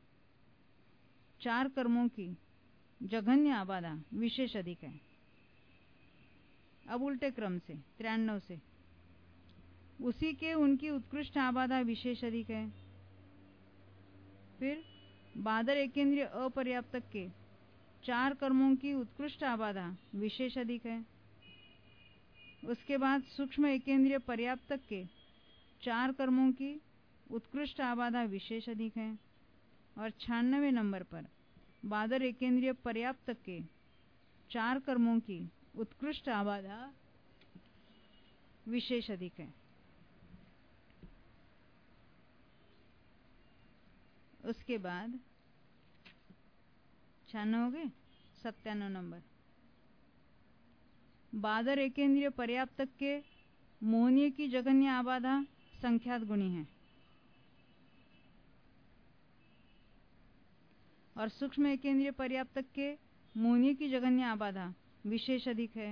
चार कर्मों की जघन्य आबाधा विशेष अधिक है। अब उल्टे क्रम से तिरानवे से उसी के उनकी उत्कृष्ट आबाधा विशेष अधिक है। फिर बादर एकेंद्रिय अपर्याप्तक के चार कर्मों की उत्कृष्ट आबाधा विशेष अधिक है। उसके बाद सूक्ष्म एकेंद्रिय पर्याप्तक के चार कर्मों की उत्कृष्ट आबाधा विशेष अधिक है। और छियानवे नंबर पर बादर एकेंद्रिय पर्याप्तक के चार कर्मों की उत्कृष्ट आबाधा विशेष अधिक है। उसके बाद छियानवे हो गए। सत्तानवे नंबर बादर एकेंद्रिय पर्याप्तक के मोहनीय की जघन्य आबाधा संख्यात गुणी है। और सूक्ष्म एकेंद्रिय पर्याप्तक के मोहनीय की जघन्य आबाधा विशेष अधिक है।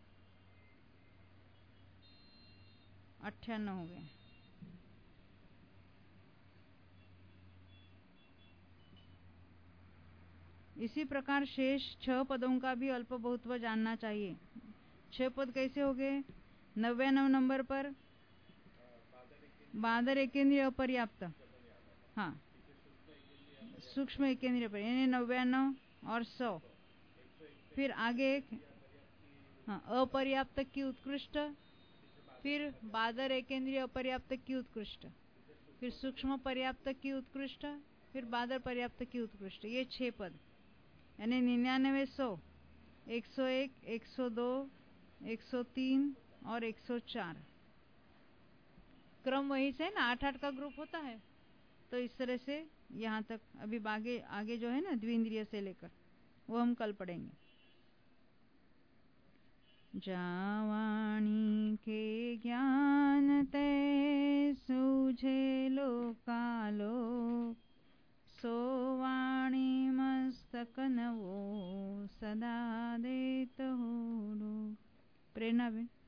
अट्ठानवे हो गए। इसी प्रकार शेष छह पदों का भी अल्प बहुत्व जानना चाहिए। छह पद कैसे हो गए। नव्यानवे नंबर पर बादर एकेंद्रिय अपर्याप्त, हाँ सूक्ष्म एकेंद्रिय पर, यानी नव्यानवे और सौ। फिर आगे एक हाँ अपर्याप्तक की उत्कृष्ट, फिर बादर एकेंद्रिय अपर्याप्तक की उत्कृष्ट, फिर सूक्ष्म पर्याप्तक की उत्कृष्ट, फिर बादर पर्याप्तक की उत्कृष्ट। ये छह पद यानी निन्यानवे, सौ, एक सौ एक, एक सौ दो, एक सौ तीन और एक सौ चार। क्रम वही से ना, आठ आठ का ग्रुप होता है। तो इस तरह से यहाँ तक अभी आगे आगे जो है ना द्विंद्रिय से लेकर, वो हम कल पढ़ेंगे। जावाणी के ज्ञान ते सूझे लोकालोक, सोवाणी मस्तक नवो सदा देत हो। प्रेरणा बेन।